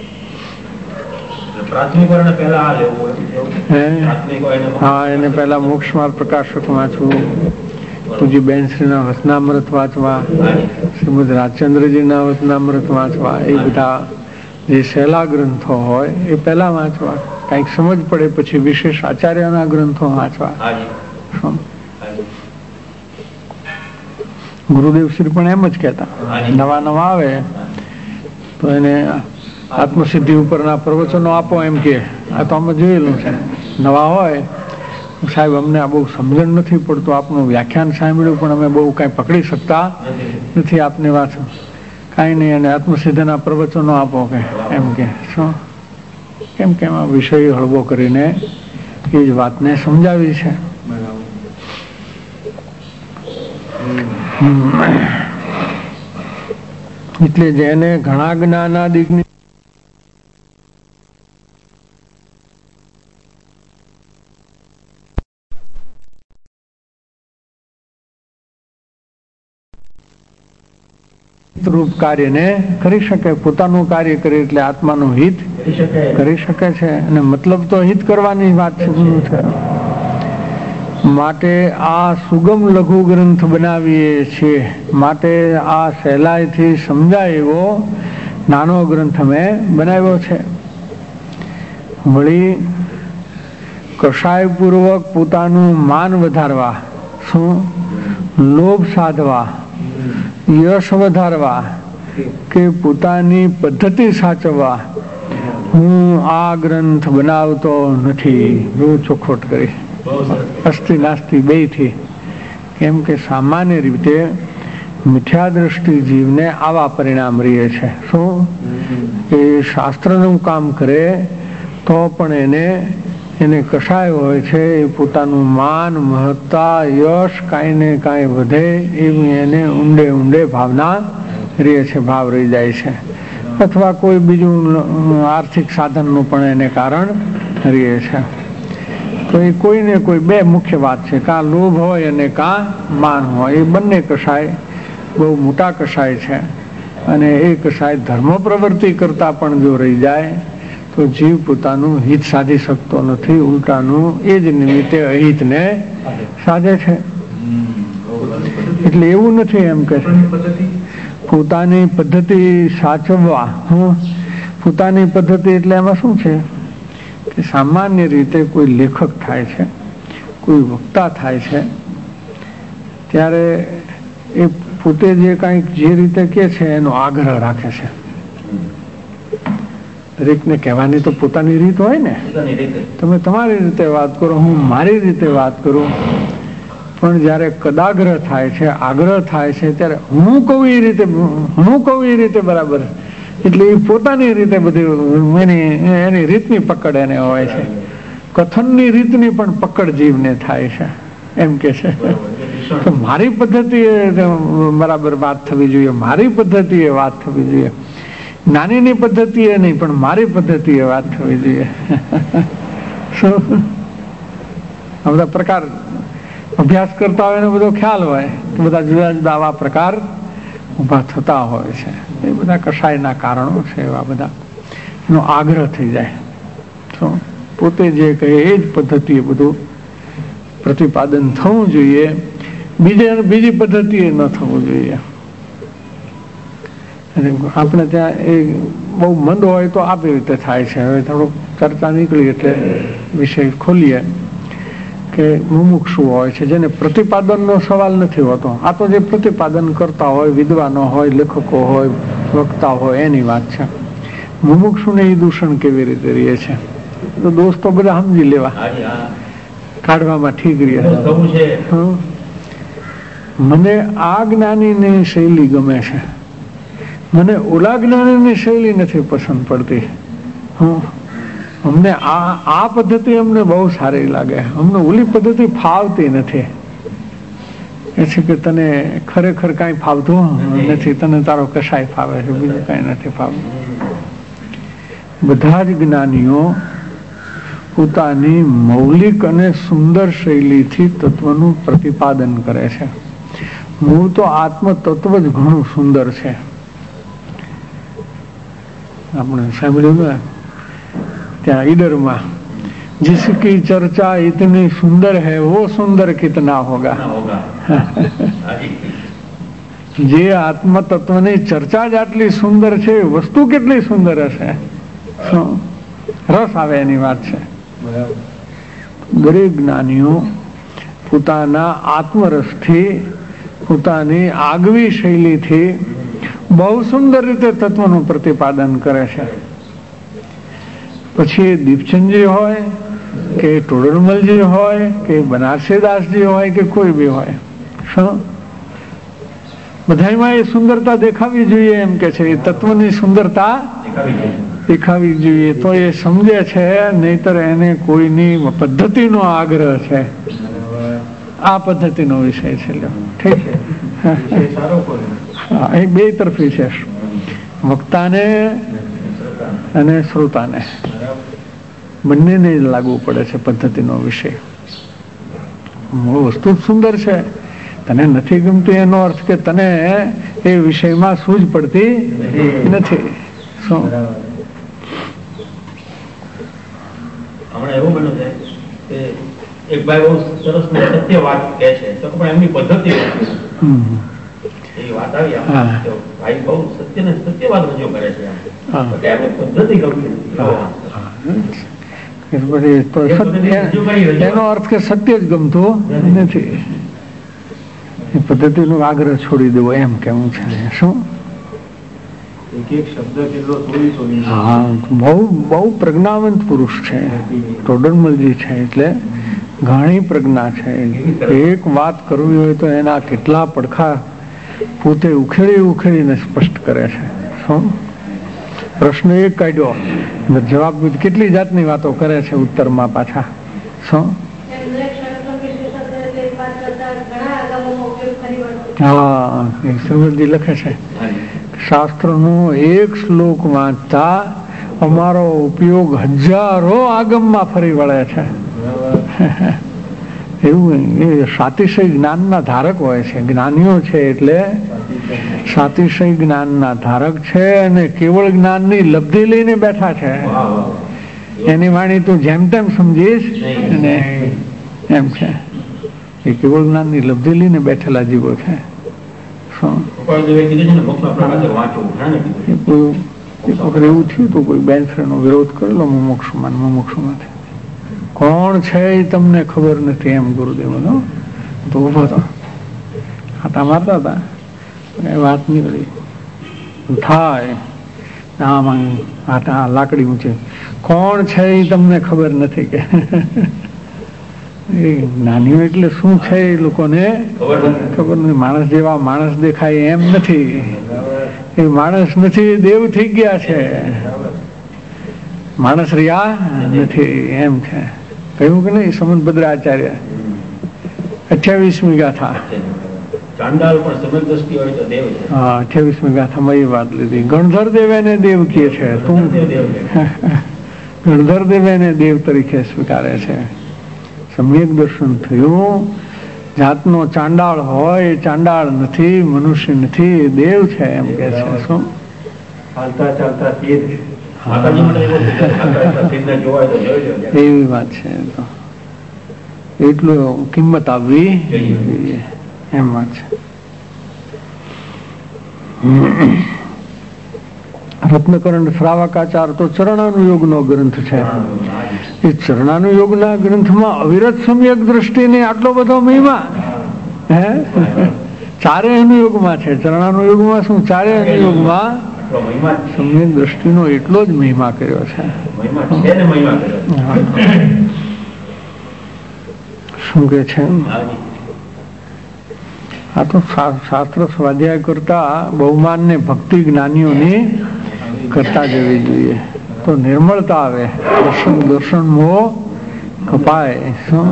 હા, એને પહેલા મોક્ષ માર્ગ પ્રકાશક વાંચવું, પૂજી બેનશ્રીના વચનામૃત વાંચવા, શ્રીમદ રાજચંદ્રજીના વચનામૃત વાંચવા, એ બધા જે સહેલા ગ્રંથો હોય એ પહેલા વાંચવા, કંઈક સમજ પડે પછી વિશેષ આચાર્યના ગ્રંથો વાંચવા. ગુરુદેવશ્રી પણ એમ જ કહેતા, નવા નવા આવે તો એને આત્મસિદ્ધિ ઉપરના પ્રવચનો આપો એમ કે. આ તો અમે જોયેલું છે, નવા હોય સાહેબ અમને આ બહુ સમજણ નથી પડતું, આપનું વ્યાખ્યાન સાંભળ્યું પણ અમે બહુ કાંઈ પકડી શકતા નથી આપની વાત, કાંઈ નહીં, અને આત્મસિદ્ધિના પ્રવચનો આપો કે એમ કે. શું કેમ કે એમાં વિષય હળવો કરીને એ જ વાતને સમજાવી છે. એટલે જેને ઘણા જ્ઞાનાદિકની રૂપ કાર્યને કરી શકે, પોતાનું કાર્ય કરે એટલે આત્માનું હિત કરી શકે છે, અને મતલબ તો હિત કરવાની વાત છે. માટે આ સુગમ લઘુ ગ્રંથ બનાવીએ છીએ, માટે આ સહેલાઈથી સમજાય એવો નાનો ગ્રંથ મેં બનાવ્યો છે. વળી કષાયપૂર્વક પોતાનું માન વધારવા, શું લોભ સાધવા, યશ વધારવા કે પોતાની પદ્ધતિ સાચવવા હું આ ગ્રંથ બનાવતો નથી. બહુ ચોખવટ કરી, અસ્તિ નાસ્તિ બેયથી. કેમ કે સામાન્ય રીતે મિથ્યા દ્રષ્ટિ જીવને આવા પરિણામ રહે છે. શું એ શાસ્ત્રનું કામ કરે તો પણ એને કશાય હોય છે, એ પોતાનું માન મહત્તા યશ કાંઈ ને કાંઈ વધે એવી એને ઊંડે ઊંડે ભાવના રહે છે, ભાવ રહી જાય છે, અથવા કોઈ બીજું આર્થિક સાધનનું પણ એને કારણ રહે છે. તો એ કોઈને કોઈ બે મુખ્ય વાત છે, કાં લોભ હોય અને કાં માન હોય. એ બંને કશાય બહુ મોટા કશાય છે, અને એ કશાય ધર્મ પ્રવૃત્તિ કરતા પણ જો રહી જાય તો જીવ પોતાનું હિત સાધી શકતો નથી, ઉલટાનું એ જ નિમિત્તે અહિતને સાધે છે. એટલે એવું નથી એમ કે પોતાની પદ્ધતિ સાચવવા. પોતાની પદ્ધતિ એટલે એમાં શું છે કે સામાન્ય રીતે કોઈ લેખક થાય છે, કોઈ વક્તા થાય છે, ત્યારે એ પોતે જે કંઈક જે રીતે કહે છે એનો આગ્રહ રાખે છે. દરેકને કહેવાની તો પોતાની રીત હોય ને, તમે તમારી રીતે વાત કરો, હું મારી રીતે વાત કરું, પણ જ્યારે કદાગ્રહ થાય છે, આગ્રહ થાય છે, ત્યારે હું કહું એ રીતે બરાબર, એટલે એ પોતાની રીતે બધી એની રીતની પકડ એને હોય છે. કથનની રીતની પણ પકડ જીવને થાય છે. એમ કે છે તો મારી પદ્ધતિ બરાબર વાત થવી જોઈએ, મારી પદ્ધતિએ વાત થવી જોઈએ, નાનીની પદ્ધતિએ નહીં પણ મારી પદ્ધતિએ વાત થવી જોઈએ. આ બધા પ્રકાર અભ્યાસ કરતા હોય એનો બધો ખ્યાલ હોય કે બધા જુદા જુદા આવા પ્રકાર ઊભા થતા હોય છે. એ બધા કશાયના કારણો છે, એવા બધા એનો આગ્રહ થઈ જાય. તો પોતે જે કહે એ જ પદ્ધતિએ બધું પ્રતિપાદન થવું જોઈએ, બીજી પદ્ધતિએ ન થવું જોઈએ. આપણે ત્યાં એ બહુ મંદ હોય તો આવી રીતે થાય છે. હવે થોડુંક ચર્ચા નીકળી એટલે વિષય ખોલીએ કે મુમુક્ષુ હોય છે, જેને પ્રતિપાદનનો સવાલ નથી હોતો. આ તો જે પ્રતિપાદન કરતા હોય, વિદ્વાનો હોય, લેખકો હોય, વક્તા હોય, એની વાત છે. મુમુક્ષુને એ દૂષણ કેવી રીતે રહે છે તો દોસ્તો બધા સમજી લેવા, કાઢવામાં ઠીક રહે. મને આ જ્ઞાનીની શૈલી ગમે છે, મને ઓલા જ્ઞાનીની શૈલી નથી પસંદ પડતી. અમને આ પદ્ધતિ અમને બહુ સારી લાગે, અમને ઓલી પદ્ધતિ ફાવતી નથી. એ છે કે તને ખરેખર કાંઈ ફાવતું નથી, તને તારો કશાય ફાવે છે, બીજું કાંઈ નથી ફાવતું. બધા જ જ્ઞાનીઓ પોતાની મૌલિક અને સુંદર શૈલીથી તત્વનું પ્રતિપાદન કરે છે. મૂળ તો આત્મ તત્વ જ ઘણું સુંદર છે. આપણે સાંભળ્યું ને ત્યાં ઈડરમાં, जिसकी चर्चा इतनी सुंदर है वो सुंदर कितना होगा. જે આત્મ તત્વની ચર્ચા જ આટલી સુંદર છે, વસ્તુ કેટલી સુંદર હશે. રસ આવે એની વાત છે. દરેક જ્ઞાનીઓ પોતાના આત્મરસથી, પોતાની આગવી શૈલીથી બહુ સુંદર રીતે તત્વનું પ્રતિપાદન કરે છે. પછી દીપચંદજી હોય કે ટોડરમલજી હોય કે બનારસીદાસજી હોય કે કોઈ બી હોય, બધામાં એ સુંદરતા દેખાવી જોઈએ એમ કે છે. એ તત્વની સુંદરતા દેખાવી જોઈએ તો એ સમજે છે, નહીતર એને કોઈની પદ્ધતિનો આગ્રહ છે. આ પદ્ધતિનો વિષય છે. ઠીક છે. એ બે તરફી છે, વક્તાને અને શ્રોતાને બંનેને લાગુ પડે છે પદ્ધતિનો વિષય. મૂળ વસ્તુ સુંદર છે, તને નથી ગમતી એનો અર્થ કે તને એ વિષયમાં સૂઝ પડતી નથી. શું હમણાં એવું બન્યું છે કે એક ભાઈ બહુ સરસ સત્ય વાત કહે છે, તો પણ એમની પદ્ધતિ એ વાત આવી ભાઈ બહુ સત્ય વાત રજૂ કરે છે, એમની પદ્ધતિ ગમતી એનો અર્થ કે સત્ય જ ગમતું નથી, એ પદ્ધતિનો આગ્રહ છોડી દેવો એમ કેવું છે. શું હા, બહુ પ્રજ્ઞાવંત પુરુષ છે ટોડરમલજી છે, એટલે ઘણી પ્રજ્ઞા છે. એક વાત કરવી હોય તો એના કેટલા પડખા પોતે ઉખેડીને સ્પષ્ટ કરે છે. શું પ્રશ્ન એક કાઢ્યો, જવાબ કેટલી જાતની વાતો કરે છે ઉત્તરમાં પાછા. શું હા, શ્રીમદજી લખે છે, શાસ્ત્રનો એક શ્લોક વાંચતા અમારો ઉપયોગ હજારો આગમમાં ફરી વળે છે. એવું એ સાતિશય જ્ઞાનના ધારક હોય છે. જ્ઞાનીઓ છે એટલે સાતિશય જ્ઞાનના ધારક છે અને કેવળ જ્ઞાનની લબ્ધિ લઈને બેઠા છે. એની વાણી તું જેમ તેમ સમજીશ અને એમ છે. એ કેવળ જ્ઞાનની લબ્ધિ લઈને બેઠેલા જીવો છે. એક વખત એવું થયું તો કોઈ બેન ફ્રેન્ડનો વિરોધ કરેલો મુમુક્ષુમાંથી. કોણ છે એ તમને ખબર નથી એમ ગુરુદેવનો તો ઉભો હતો, આટા મારતા હતા. એ વાત નીકળી થાય આમાં આટા લાકડી ઊંચી, કોણ છે એ તમને ખબર નથી કે એ જ્ઞાનીઓ એટલે શું છે એ લોકોને ખબર નથી. માણસ જેવા માણસ દેખાય એમ નથી, એ માણસ નથી, દેવ થઈ ગયા છે. માણસ રહ્યા નથી એમ છે. કહ્યું કે નહીં સમંતભદ્રાચાર્ય 28મી ગાથા. હા, 28મી ગાથામાં એ વાત લીધી. ગણધર દેવ એને દેવ કહે છે, તું ગણધર દેવ એને દેવ તરીકે સ્વીકારે છે. સમ્યક દર્શન થયું, જાતનો ચાંડાળ હોય, ચાંડાળ નથી, મનુષ્ય નથી, દેવ છે એમ કે છે. શું એવી વાત છે. તો એટલું કિંમત આવવી જોઈએ એમ વાત છે. રત્નકરણ શ્રાવકાચાર તો ચરણાનુયોગનો ગ્રંથ છે. એ ચરણાનુયોગના ગ્રંથમાં અવિરત સમ્યક દ્રષ્ટિને આટલો બધો મહિમા હે ચારે અનુયોગમાં છે. ચરણાનુયોગમાં શું, ચારે અનુયોગમાં સમ્યક દ્રષ્ટિનો એટલો જ મહિમા કર્યો છે. શું કે છે, આ તો શાસ્ત્ર સ્વાધ્યાય કરતા બહુમાન ને ભક્તિ જ્ઞાનીઓની કરતા જવી જોઈએ તો નિર્મળતા આવે. દર્શન મોહ કપાય. શું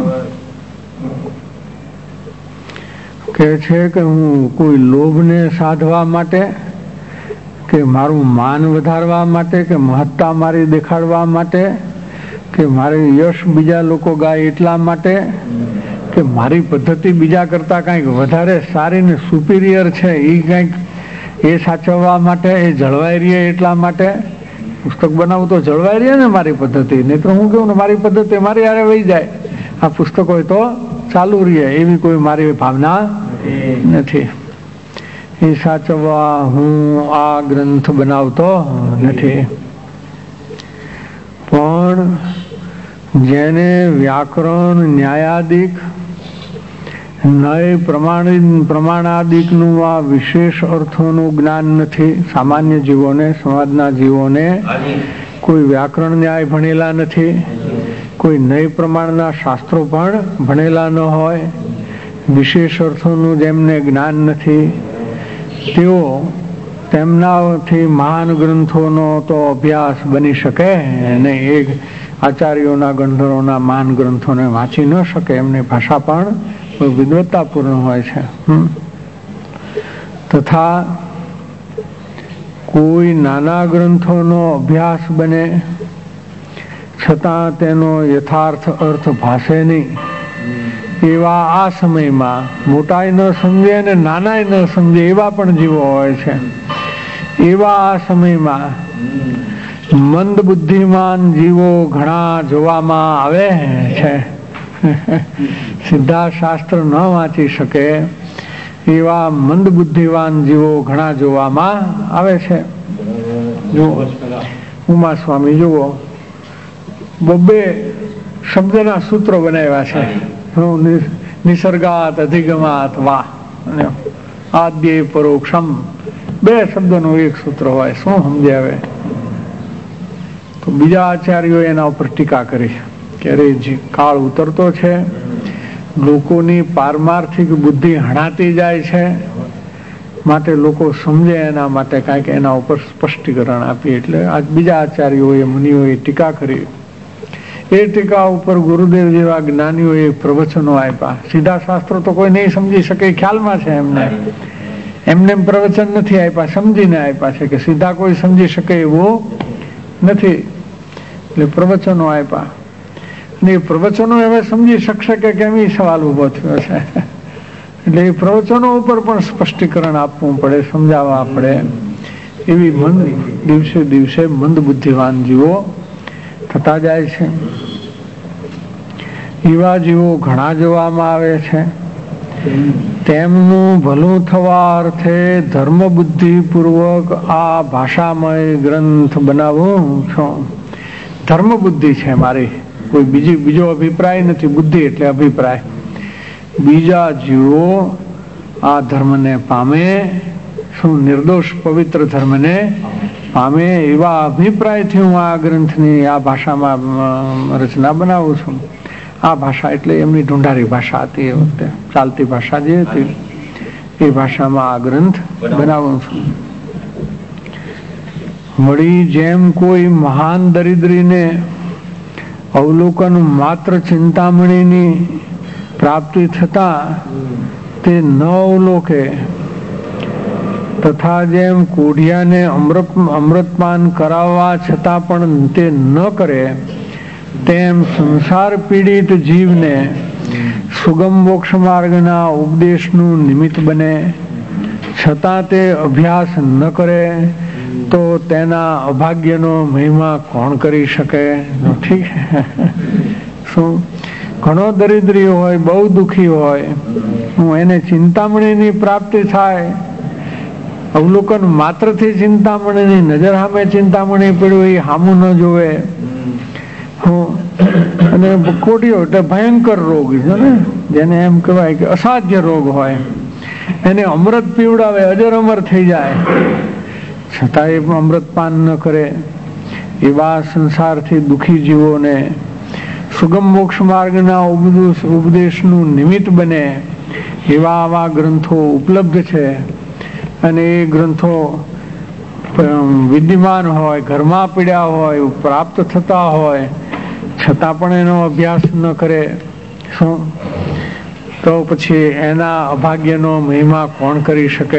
કે છે કે હું કોઈ લોભને સાધવા માટે કે મારું માન વધારવા માટે કે મહત્તા મારી દેખાડવા માટે કે મારે યશ બીજા લોકો ગાય એટલા માટે કે મારી પદ્ધતિ બીજા કરતા કંઈક વધારે સારી ને સુપિરિયર છે, એ કંઈક એ સાચવવા માટે, એ જળવાઈ રહે એટલા માટે. પુસ્તક બનાવું તો જળવાઈ રહે ને મારી પદ્ધતિ, નહીં તો હું કહું ને મારી પદ્ધતિ મારી હારે વહી જાય, આ પુસ્તક હોય તો ચાલુ રહે, એવી કોઈ મારી ભાવના નથી. એ સાચવવા હું આ ગ્રંથ બનાવતો નથી. પણ જેને વ્યાકરણ, ન્યાયાદિક, નય પ્રમાણાદિકનું આ વિશેષ અર્થોનું જ્ઞાન નથી, સામાન્ય જીવોને, સમાજના જીવોને કોઈ વ્યાકરણ ન્યાય ભણેલા નથી, કોઈ નય પ્રમાણના શાસ્ત્રો પણ ભણેલા ન હોય, વિશેષ અર્થોનું જેમને જ્ઞાન નથી, તેઓ તેમનાથી મહાન ગ્રંથોનો તો અભ્યાસ બની શકે નહીં. એક આચાર્યોના, ગંધર્વોના મહાન ગ્રંથોને વાંચી ન શકે, એમની ભાષા પણ વિદ્વત્તાપૂર્ણ હોય છે. તથા કોઈ નાના ગ્રંથોનો અભ્યાસ બને છતાં તેનો યથાર્થ અર્થ ભાષે નહીં, એવા આ સમયમાં મોટાઈ ન સમજે અને નાનાય ન સમજે એવા પણ જીવો હોય છે. એવા આ સમયમાં મંદ બુદ્ધિમાન જીવો ઘણા જોવામાં આવે છે. સીધા શાસ્ત્ર ન વાંચી શકે એવા મંદ બુદ્ધિવાન જીવો ઘણા જોવામાં આવે છે. જુઓ, ઉમા સ્વામી જુઓ, 2 શબ્દના સૂત્રો બનાવ્યા છે. નિસર્ગાત અધિગમાત વા, આદ્ય પરોક્ષમ, 2 શબ્દોનું એક સૂત્ર હોય. શું સમજાવે? તો બીજા આચાર્યો એના ઉપર ટીકા કરી કે અરે કાળ ઉતરતો છે, લોકોની પારમાર્થિક બુદ્ધિ હણાતી જાય છે, માટે લોકો સમજે એના માટે કાંઈક એના ઉપર સ્પષ્ટીકરણ આપીએ. એટલે આજ બીજા આચાર્યોએ, મુનિઓએ ટીકા કરી. એ ટીકા ઉપર ગુરુદેવ જેવા જ્ઞાનીઓએ પ્રવચનો આપ્યા. સીધા શાસ્ત્રો તો કોઈ નહીં સમજી શકે, ખ્યાલમાં છે એમને પ્રવચન નથી આપ્યા, સમજીને આપ્યા છે કે સીધા કોઈ સમજી શકે એવું નથી, એટલે પ્રવચનો આપ્યા. અને એ પ્રવચનો હવે સમજી શકશે કે કેમ, એ સવાલ ઉભો થયો છે. એટલે એ પ્રવચનો ઉપર પણ સ્પષ્ટીકરણ આપવું પડે, સમજાવવા પડે. એવી દિવસે દિવસે મંદ બુદ્ધિવાન જીવો થતા જાય છે. એવા જીવો ઘણા જોવામાં આવે છે. તેમનું ભલું થવા અર્થે ધર્મ બુદ્ધિ પૂર્વક આ ભાષામય ગ્રંથ બનાવું છું. ધર્મ બુદ્ધિ છે મારી, કોઈ બીજો અભિપ્રાય નથી. બુદ્ધિ એટલે અભિપ્રાય. બીજા જીવો આ ધર્મને પામે, શું નિર્દોષ પવિત્ર ધર્મને પામે, એવા અભિપ્રાયથી હું આ ગ્રંથની આ ભાષામાં રચના બનાવું છું. આ ભાષા એટલે એમની ઢુંઢારી ભાષા હતી, એ વખતે ચાલતી ભાષા જે હતી એ ભાષામાં આ ગ્રંથ બનાવું છું. વળી જેમ કોઈ મહાન દરિદ્રીને અવલોકન માત્ર ચિંતામણીની પ્રાપ્તિ થતા તે ન અવલોકે, તથા જેમ કોઢિયાને અમૃતપાન કરાવવા છતાં પણ તે ન કરે, તેમ સંસાર પીડિત જીવને સુગમ મોક્ષ માર્ગના ઉપદેશનું નિમિત્ત બને છતાં તે અભ્યાસ ન કરે તો તેના અભાગ્યનો મહિમા કોણ કરી શકે? ઠીક. શું ઘણો દરિદ્રી હોય, બહુ દુઃખી હોય, હું એને ચિંતામણીની પ્રાપ્તિ થાય, અવલોકન માત્રથી ચિંતામણીની નજર સામે ચિંતામણી પડ્યું, એ સામું ન જોવે. અને કોટીઓ એટલે ભયંકર રોગ છે ને, જેને એમ કહેવાય કે અસાધ્ય રોગ હોય, એને અમૃત પીવડાવે, અજર અમર થઈ જાય, છતાં એ અમૃતપાન ન કરે. એવા સંસારથી દુઃખી જીવોને સુગમ મોક્ષ માર્ગના ઉપદેશનું નિમિત્ત બને એવા આવા ગ્રંથો ઉપલબ્ધ છે. અને એ ગ્રંથો વિદ્યમાન હોય, ઘરમાં પીડ્યા હોય, પ્રાપ્ત થતા હોય, છતાં પણ એનો અભ્યાસ ન કરે, શું તો પછી એના અભાગ્યનો મહિમા કોણ કરી શકે?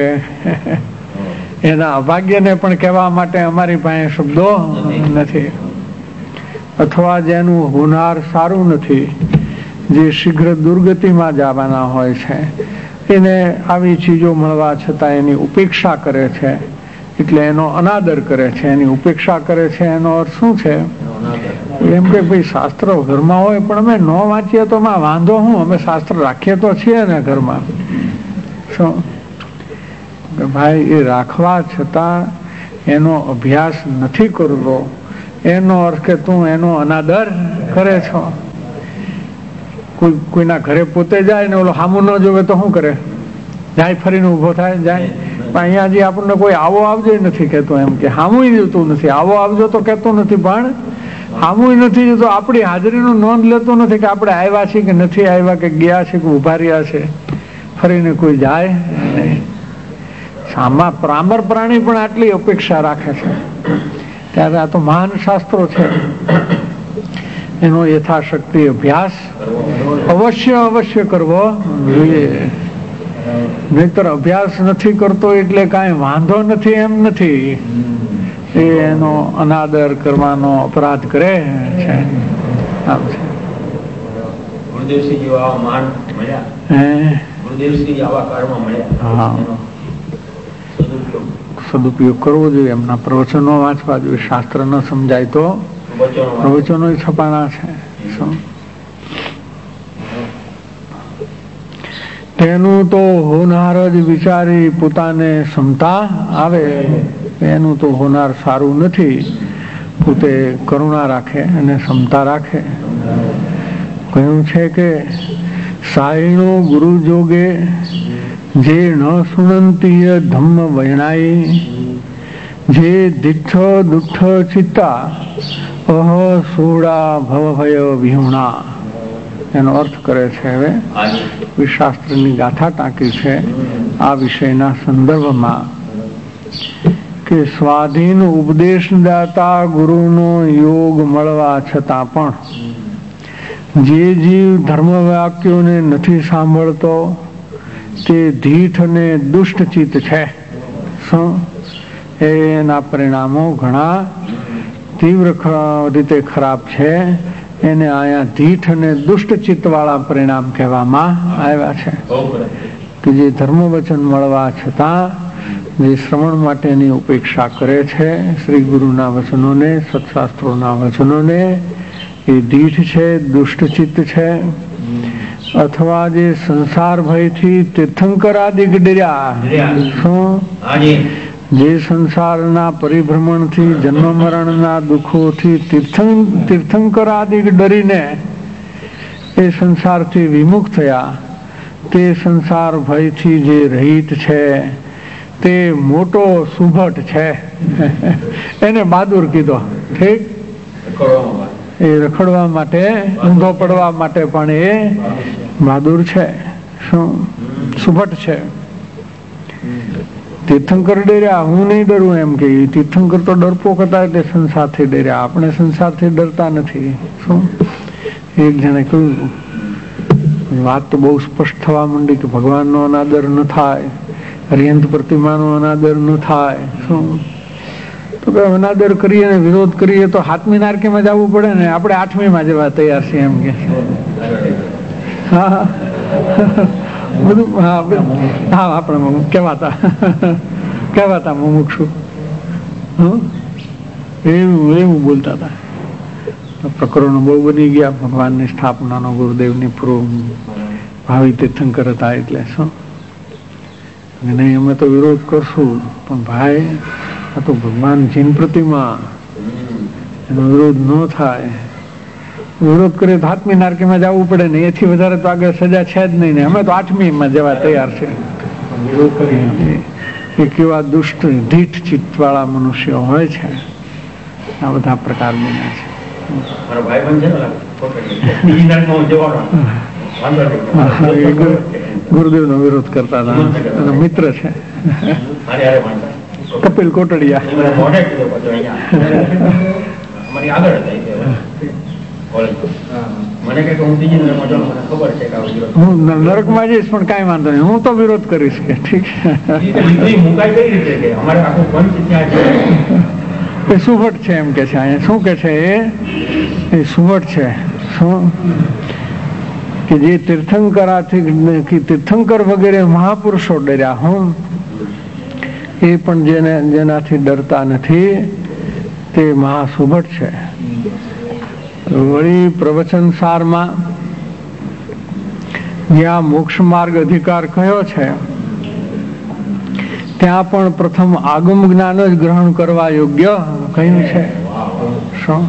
એના અભાગ્યને પણ કહેવા માટે અમારી પાસે શબ્દો નથી. અથવા જેનું હુનાર સારું નથી, જે શીઘ્ર દુર્ગતિમાં જવાના હોય છે, એને આવી ચીજો મળવા છતાં એની ઉપેક્ષા કરે છે, એટલે એનો અનાદર કરે છે. એની ઉપેક્ષા કરે છે એનો અર્થ શું છે? એમ કે ભાઈ શાસ્ત્ર ઘરમાં હોય પણ અમે ન વાંચીએ તો માં વાંધો શું, અમે શાસ્ત્ર રાખીએ તો છીએ ને ઘરમાં. શું ભાઈ એ રાખવા છતાં એનો અભ્યાસ નથી કરતો, એનો અર્થ કે તું એનો અનાદર કરે છો. કોઈના ઘરે પોતે જાય ને ઓલો સામું ન જોવે તો શું કરે? જાય, ફરીને ઉભો થાય, જાય. પણ અહીંયા હજી આપણને કોઈ આવો આવજો નથી કહેતો, એમ કે સામું જોતું નથી. આવો આવજો તો કહેતો નથી, પણ સામું નથી જોતો. આપણી હાજરીનું નોંધ લેતો નથી કે આપણે આવ્યા છીએ કે નથી આવ્યા, કે ગયા છે કે ઉભા રહ્યા છે. ફરીને કોઈ જાય નહીં. સામા પ્રામર પ્રાણી પણ આટલી અપેક્ષા રાખે છે. ત્યારે આ તો મહાન શાસ્ત્રો છે. એનો યથાશક્તિ અભ્યાસ અવશ્ય કરવો જોઈએ. નહીતર અભ્યાસ નથી કરતો એટલે કાંઈ વાંધો નથી એમ નથી, એ એનો અનાદર કરવાનો અપરાધ કરે છે. આમ છે. ગુરુદેવસિંહ આવા મહાન મળ્યા, ગુરુદેવસિંહ આવા કાળમાં મળ્યા. સદુપયોગ કરવો જોઈએ. એમના પ્રવચનો વાંચવા જોઈએ. શાસ્ત્ર ન સમજાય તો પ્રવચનો છપાણા છે. તેનું તો હોનાર જ વિચારી પોતાને ક્ષમતા આવે. એનું તો હોનાર સારું નથી. પોતે કરુણા રાખે અને ક્ષમતા રાખે. કહ્યું છે કે સાયણો ગુરુ જોગે જે ન સુનંતીય ધમ્મ વૈણાઈ, જે દિઠ્ઠ દુઠ્ઠ ચિત્તા અહ સોડા ભવભય વિહુણા. એનો અર્થ કરે છે હવે શાસ્ત્રની ગાથા ટાંકી છે આ વિષયના સંદર્ભમાં કે સ્વાધીન ઉપદેશદાતા ગુરુનો યોગ મળવા છતાં પણ જે જીવ ધર્મ વાક્યોને નથી સાંભળતો તે ધીઠ અને દુષ્ટ ચિત્ત છે. એના પરિણામો ઘણા તીવ્ર રીતે ખરાબ છે. એને અહીંયા ધીઠ અને દુષ્ટ ચિત્ત વાળા પરિણામ કહેવામાં આવ્યા છે. કે જે ધર્મ વચન મળવા છતાં જે શ્રવણ માટેની ઉપેક્ષા કરે છે, શ્રી ગુરુના વચનોને, સત્શાસ્ત્રોના વચનોને, એ દીઠ છે, દુષ્ટ ચિત્ત છે. અથવા જે સંસાર ભયથી તીર્થંકરાદિક ડર્યા, શું જે સંસારના પરિભ્રમણથી, જન્મ મરણના દુઃખોથી તીર્થંકરાદિક ડરીને એ સંસારથી વિમુખ થયા, તે સંસાર ભયથી જે રહિત છે તે મોટો સુભટ છે. એને બહાદુર કીધો. ઠીક, એ રખડવા માટે, ઊંધો પડવા માટે પણ એ બહાદુર છે. શું સુભટ છે. તીર્થંકર ડર્યા, હું નહીં ડરું એમ કે. તીર્થંકર તો ડરપોક હતા એટલે સંસારથી ડર્યા. આપણે સંસારથી ડરતા નથી. શું એક જણે કહ્યું, વાત તો બહુ સ્પષ્ટ થવા માંડી કે ભગવાનનો અનાદર ન થાય, અરિહંત પ્રતિમાનો અનાદર ન થાય. શું તો કે અનાદર કરીએ ને વિરોધ કરીએ તો 7મી નારકીમાં જવું પડે ને. આપણે 8મીમાં જવા તૈયાર છીએ એમ કે. હા બધું હા આપણે કહેવાતા મુમુક્ષુ એવું બોલતા હતા. પ્રકરણો બહુ બની ગયા. ભગવાનની સ્થાપનાનો, ગુરુદેવની પૂર્વ ભાવિ તીર્થંકર હતા એટલે. શું નહીં, અમે તો વિરોધ કરશું, પણ ભાઈ આ તો ભગવાન જીન પ્રતિમા, એનો વિરોધ ન થાય. વિરોધ કરીએ તો 7મી નારકીમાં જવું પડે ને. એથી વધારે તો આગળ સજા છે જ નહીં ને. અમે તો 8મીમાં જવા તૈયાર છે. વિરોધ કરીએ એ કેવા દુષ્ટ ધીઠ ચિત્ત વાળા મનુષ્યો હોય છે. આ બધા પ્રકાર બન્યા છે. ગુરુદેવ નો વિરોધ કરતા હતા. મિત્ર છે કપિલ કોટડિયા. હું નરકમાં જઈશ પણ કઈ વાંધો નહીં, હું તો વિરોધ કરીશ કે. ઠીક એ સુભટ છે એમ કે છે. અહીંયા શું કે છે એ એ સુવટ છે. શું કે જે તીર્થંકર વગેરે મહાપુરુષો ડર્યા હું એ પણ જેનાથી ડરતા નથી તે મહાસુભટ છે. વળી પ્રવચન સારમાં જ્યાં મોક્ષ માર્ગ અધિકાર કયો છે ત્યાં પણ પ્રથમ આગમ જ્ઞાન જ ગ્રહણ કરવા યોગ્ય કહ્યું છે. શું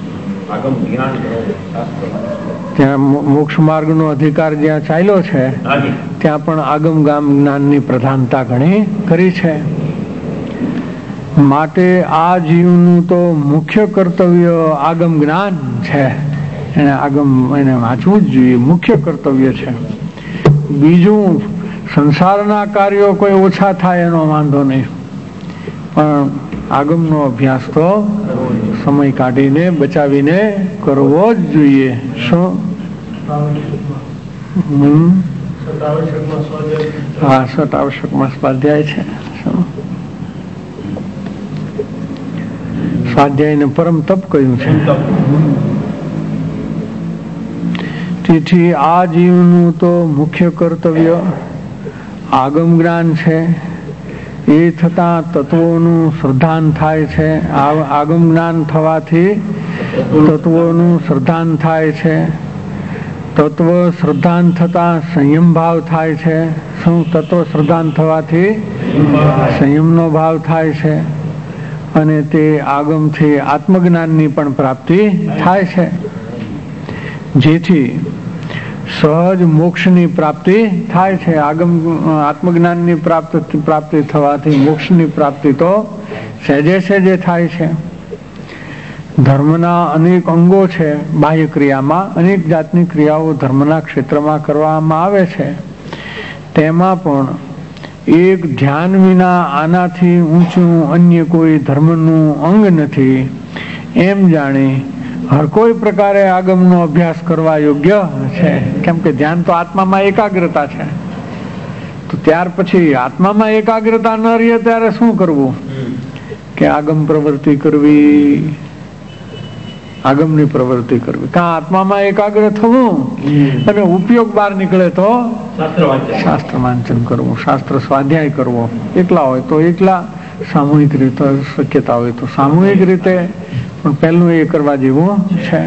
ત્યાં મોક્ષ માર્ગ નો અધિકાર જ્યાં ચાલ્યો છે ત્યાં પણ આગમ જ્ઞાનની પ્રધાનતા ઘણી કરી છે. માટે આ જીવનું તો મુખ્ય કર્તવ્ય આગમ જ્ઞાન છે. એને વાંચવું જ જોઈએ, મુખ્ય કર્તવ્ય છે. બીજું સંસારના કાર્યો કોઈ ઓછા થાય એનો વાંધો નહીં, પણ આગમનો અભ્યાસ તો સમય કાઢીને બચાવીને કરવો જ જોઈએ. શું હા, સત આવશ્યકમાં સ્વાધ્યાય છે. સ્વાધ્યાયને પરમ તપ કહ્યું છે. તેથી આ જીવનું તો મુખ્ય કર્તવ્ય આગમ જ્ઞાન છે. એ થતાં તત્વોનું શ્રદ્ધાન થાય છે. આગમ જ્ઞાન થવાથી તત્વોનું શ્રદ્ધાન થાય છે. તત્વ શ્રદ્ધાન થતાં સંયમ ભાવ થાય છે. શું તત્વ શ્રદ્ધાન થવાથી સંયમનો ભાવ થાય છે અને તે આગમથી આત્મજ્ઞાનની પણ પ્રાપ્તિ થાય છે. જેથી સહજ મોક્ષની પ્રાપ્તિ થાય છે. આત્મજ્ઞાનની પ્રાપ્તિ થવાથી મોક્ષની પ્રાપ્તિ તો સહેજે સહેજે થાય છે. ધર્મના અનેક અંગો છે. બાહ્ય ક્રિયામાં અનેક જાતની ક્રિયાઓ ધર્મના ક્ષેત્રમાં કરવામાં આવે છે. તેમાં પણ એક ધ્યાન વિના આનાથી ઊંચું અન્ય કોઈ ધર્મનું અંગ નથી એમ જાણી હર કોઈ પ્રકારે આગમનો અભ્યાસ કરવા યોગ્ય છે. કેમ કે ધ્યાન તો આત્મામાં એકાગ્રતા છે. તો ત્યાર પછી આત્મામાં એકાગ્રતા ન રહે ત્યારે શું કરવું કે આગમ પ્રવૃત્તિ કરવી, આગમની પ્રવૃત્તિ કરવી. કાં આત્મામાં એકાગ્ર થવું અને ઉપયોગ બહાર નીકળે તો શાસ્ત્ર વાંચન કરવું, શાસ્ત્ર સ્વાધ્યાય કરવો. એકલા હોય તો એકલા, સામૂહિક રીતે શક્યતા હોય તો સામૂહિક રીતે, પણ પહેલું એ કરવા જેવું છે.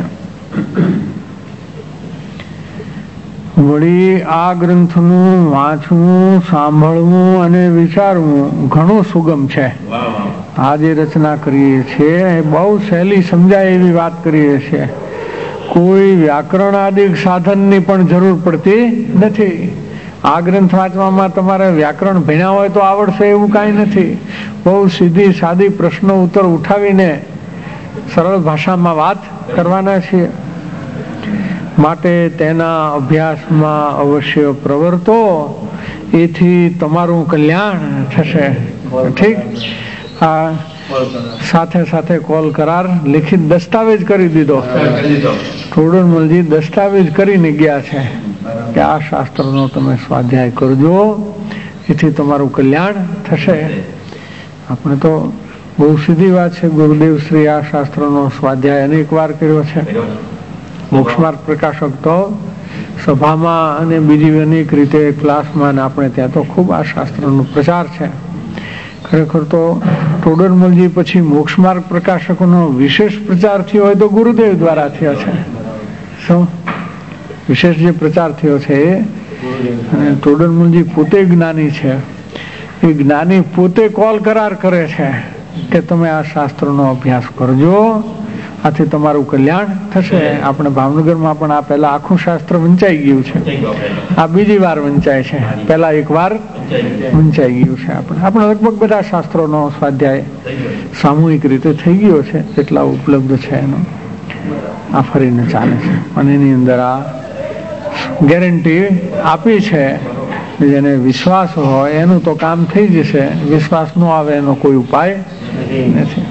વળી આ ગ્રંથનું વાંચવું, સાંભળવું અને વિચારવું ઘણું સુગમ છે. આ જે રચના કરીએ છીએ એ બહુ સહેલી સમજાય એવી વાત કરીએ છીએ. કોઈ વ્યાકરણ આદિ સાધનની પણ જરૂર પડતી નથી. આ ગ્રંથ વાંચવામાં તમારે વ્યાકરણ ભણ્યા હોય તો આવડશે એવું કાંઈ નથી. બહુ સીધી સાદી પ્રશ્નો ઉત્તર ઉઠાવીને સરળ ભાષામાં વાત કરવાના છીએ. માટે તેના અભ્યાસમાં અવશ્ય પ્રવર્તો, એથી તમારું કલ્યાણ થશે. ઠીક. આ સાથે સાથે કોલ કરાર લિખિત દસ્તાવેજ કરી દીધો. ટોડરમલજી દસ્તાવેજ કરીને ગયા છે કે આ શાસ્ત્રનો તમે સ્વાધ્યાય કરજો, એથી તમારું કલ્યાણ થશે. આપણે તો બહુ સીધી વાત છે. ગુરુદેવ શ્રી આ શાસ્ત્રનો સ્વાધ્યાય અનેક વાર કર્યો છે. મોક્ષમાર્ગ પ્રકાશક તો સભામાં અને બીજી અનેક રીતે ક્લાસમાં આપણે ત્યાં તો ખૂબ આ શાસ્ત્રનો પ્રચાર છે. ખરેખર તો ટોડરમલજી પછી મોક્ષમાર્ગ પ્રકાશકોનો વિશેષ પ્રચાર થયો હોય તો ગુરુદેવ દ્વારા થયો છે. શું વિશેષ જે પ્રચાર થયો છે એ, અને ટોડરમલજી પોતે જ્ઞાની છે. એ જ્ઞાની પોતે કોલ કરાર કરે છે કે તમે આ શાસ્ત્રનો અભ્યાસ કરજો, આથી તમારું કલ્યાણ થશે. આપણે ભાવનગરમાં પણ આ પહેલા આખું શાસ્ત્ર વંચાઈ ગયું છે. આ બીજી વાર વંચાય છે. પહેલા એક વાર વંચાઈ ગયું છે. આપણે લગભગ બધા શાસ્ત્રોનો સ્વાધ્યાય સામૂહિક રીતે થઈ ગયો છે. એટલા ઉપલબ્ધ છે એનો આ ફરીને ચાલે છે. અને એની અંદર આ ગેરંટી આપી છે, જેને વિશ્વાસ હોય એનું તો કામ થઈ જશે, વિશ્વાસ ન આવે એનો કોઈ ઉપાય નથી.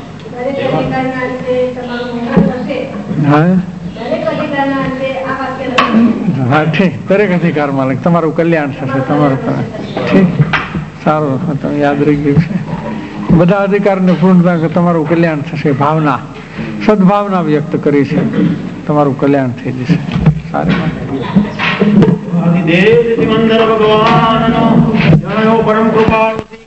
હા ઠીક. દરેક અધિકાર માલિક તમારું કલ્યાણ થશે. તમારું ઠીક, સારું, તમે યાદ રહી ગયું છે. બધા અધિકારને પૂર્ણતા તમારું કલ્યાણ થશે. ભાવના, સદભાવના વ્યક્ત કરી છે. તમારું કલ્યાણ થઈ જશે. સારું આદિદેવ મંદર ભગવાનનો જય હો પરમ કૃપાળુ.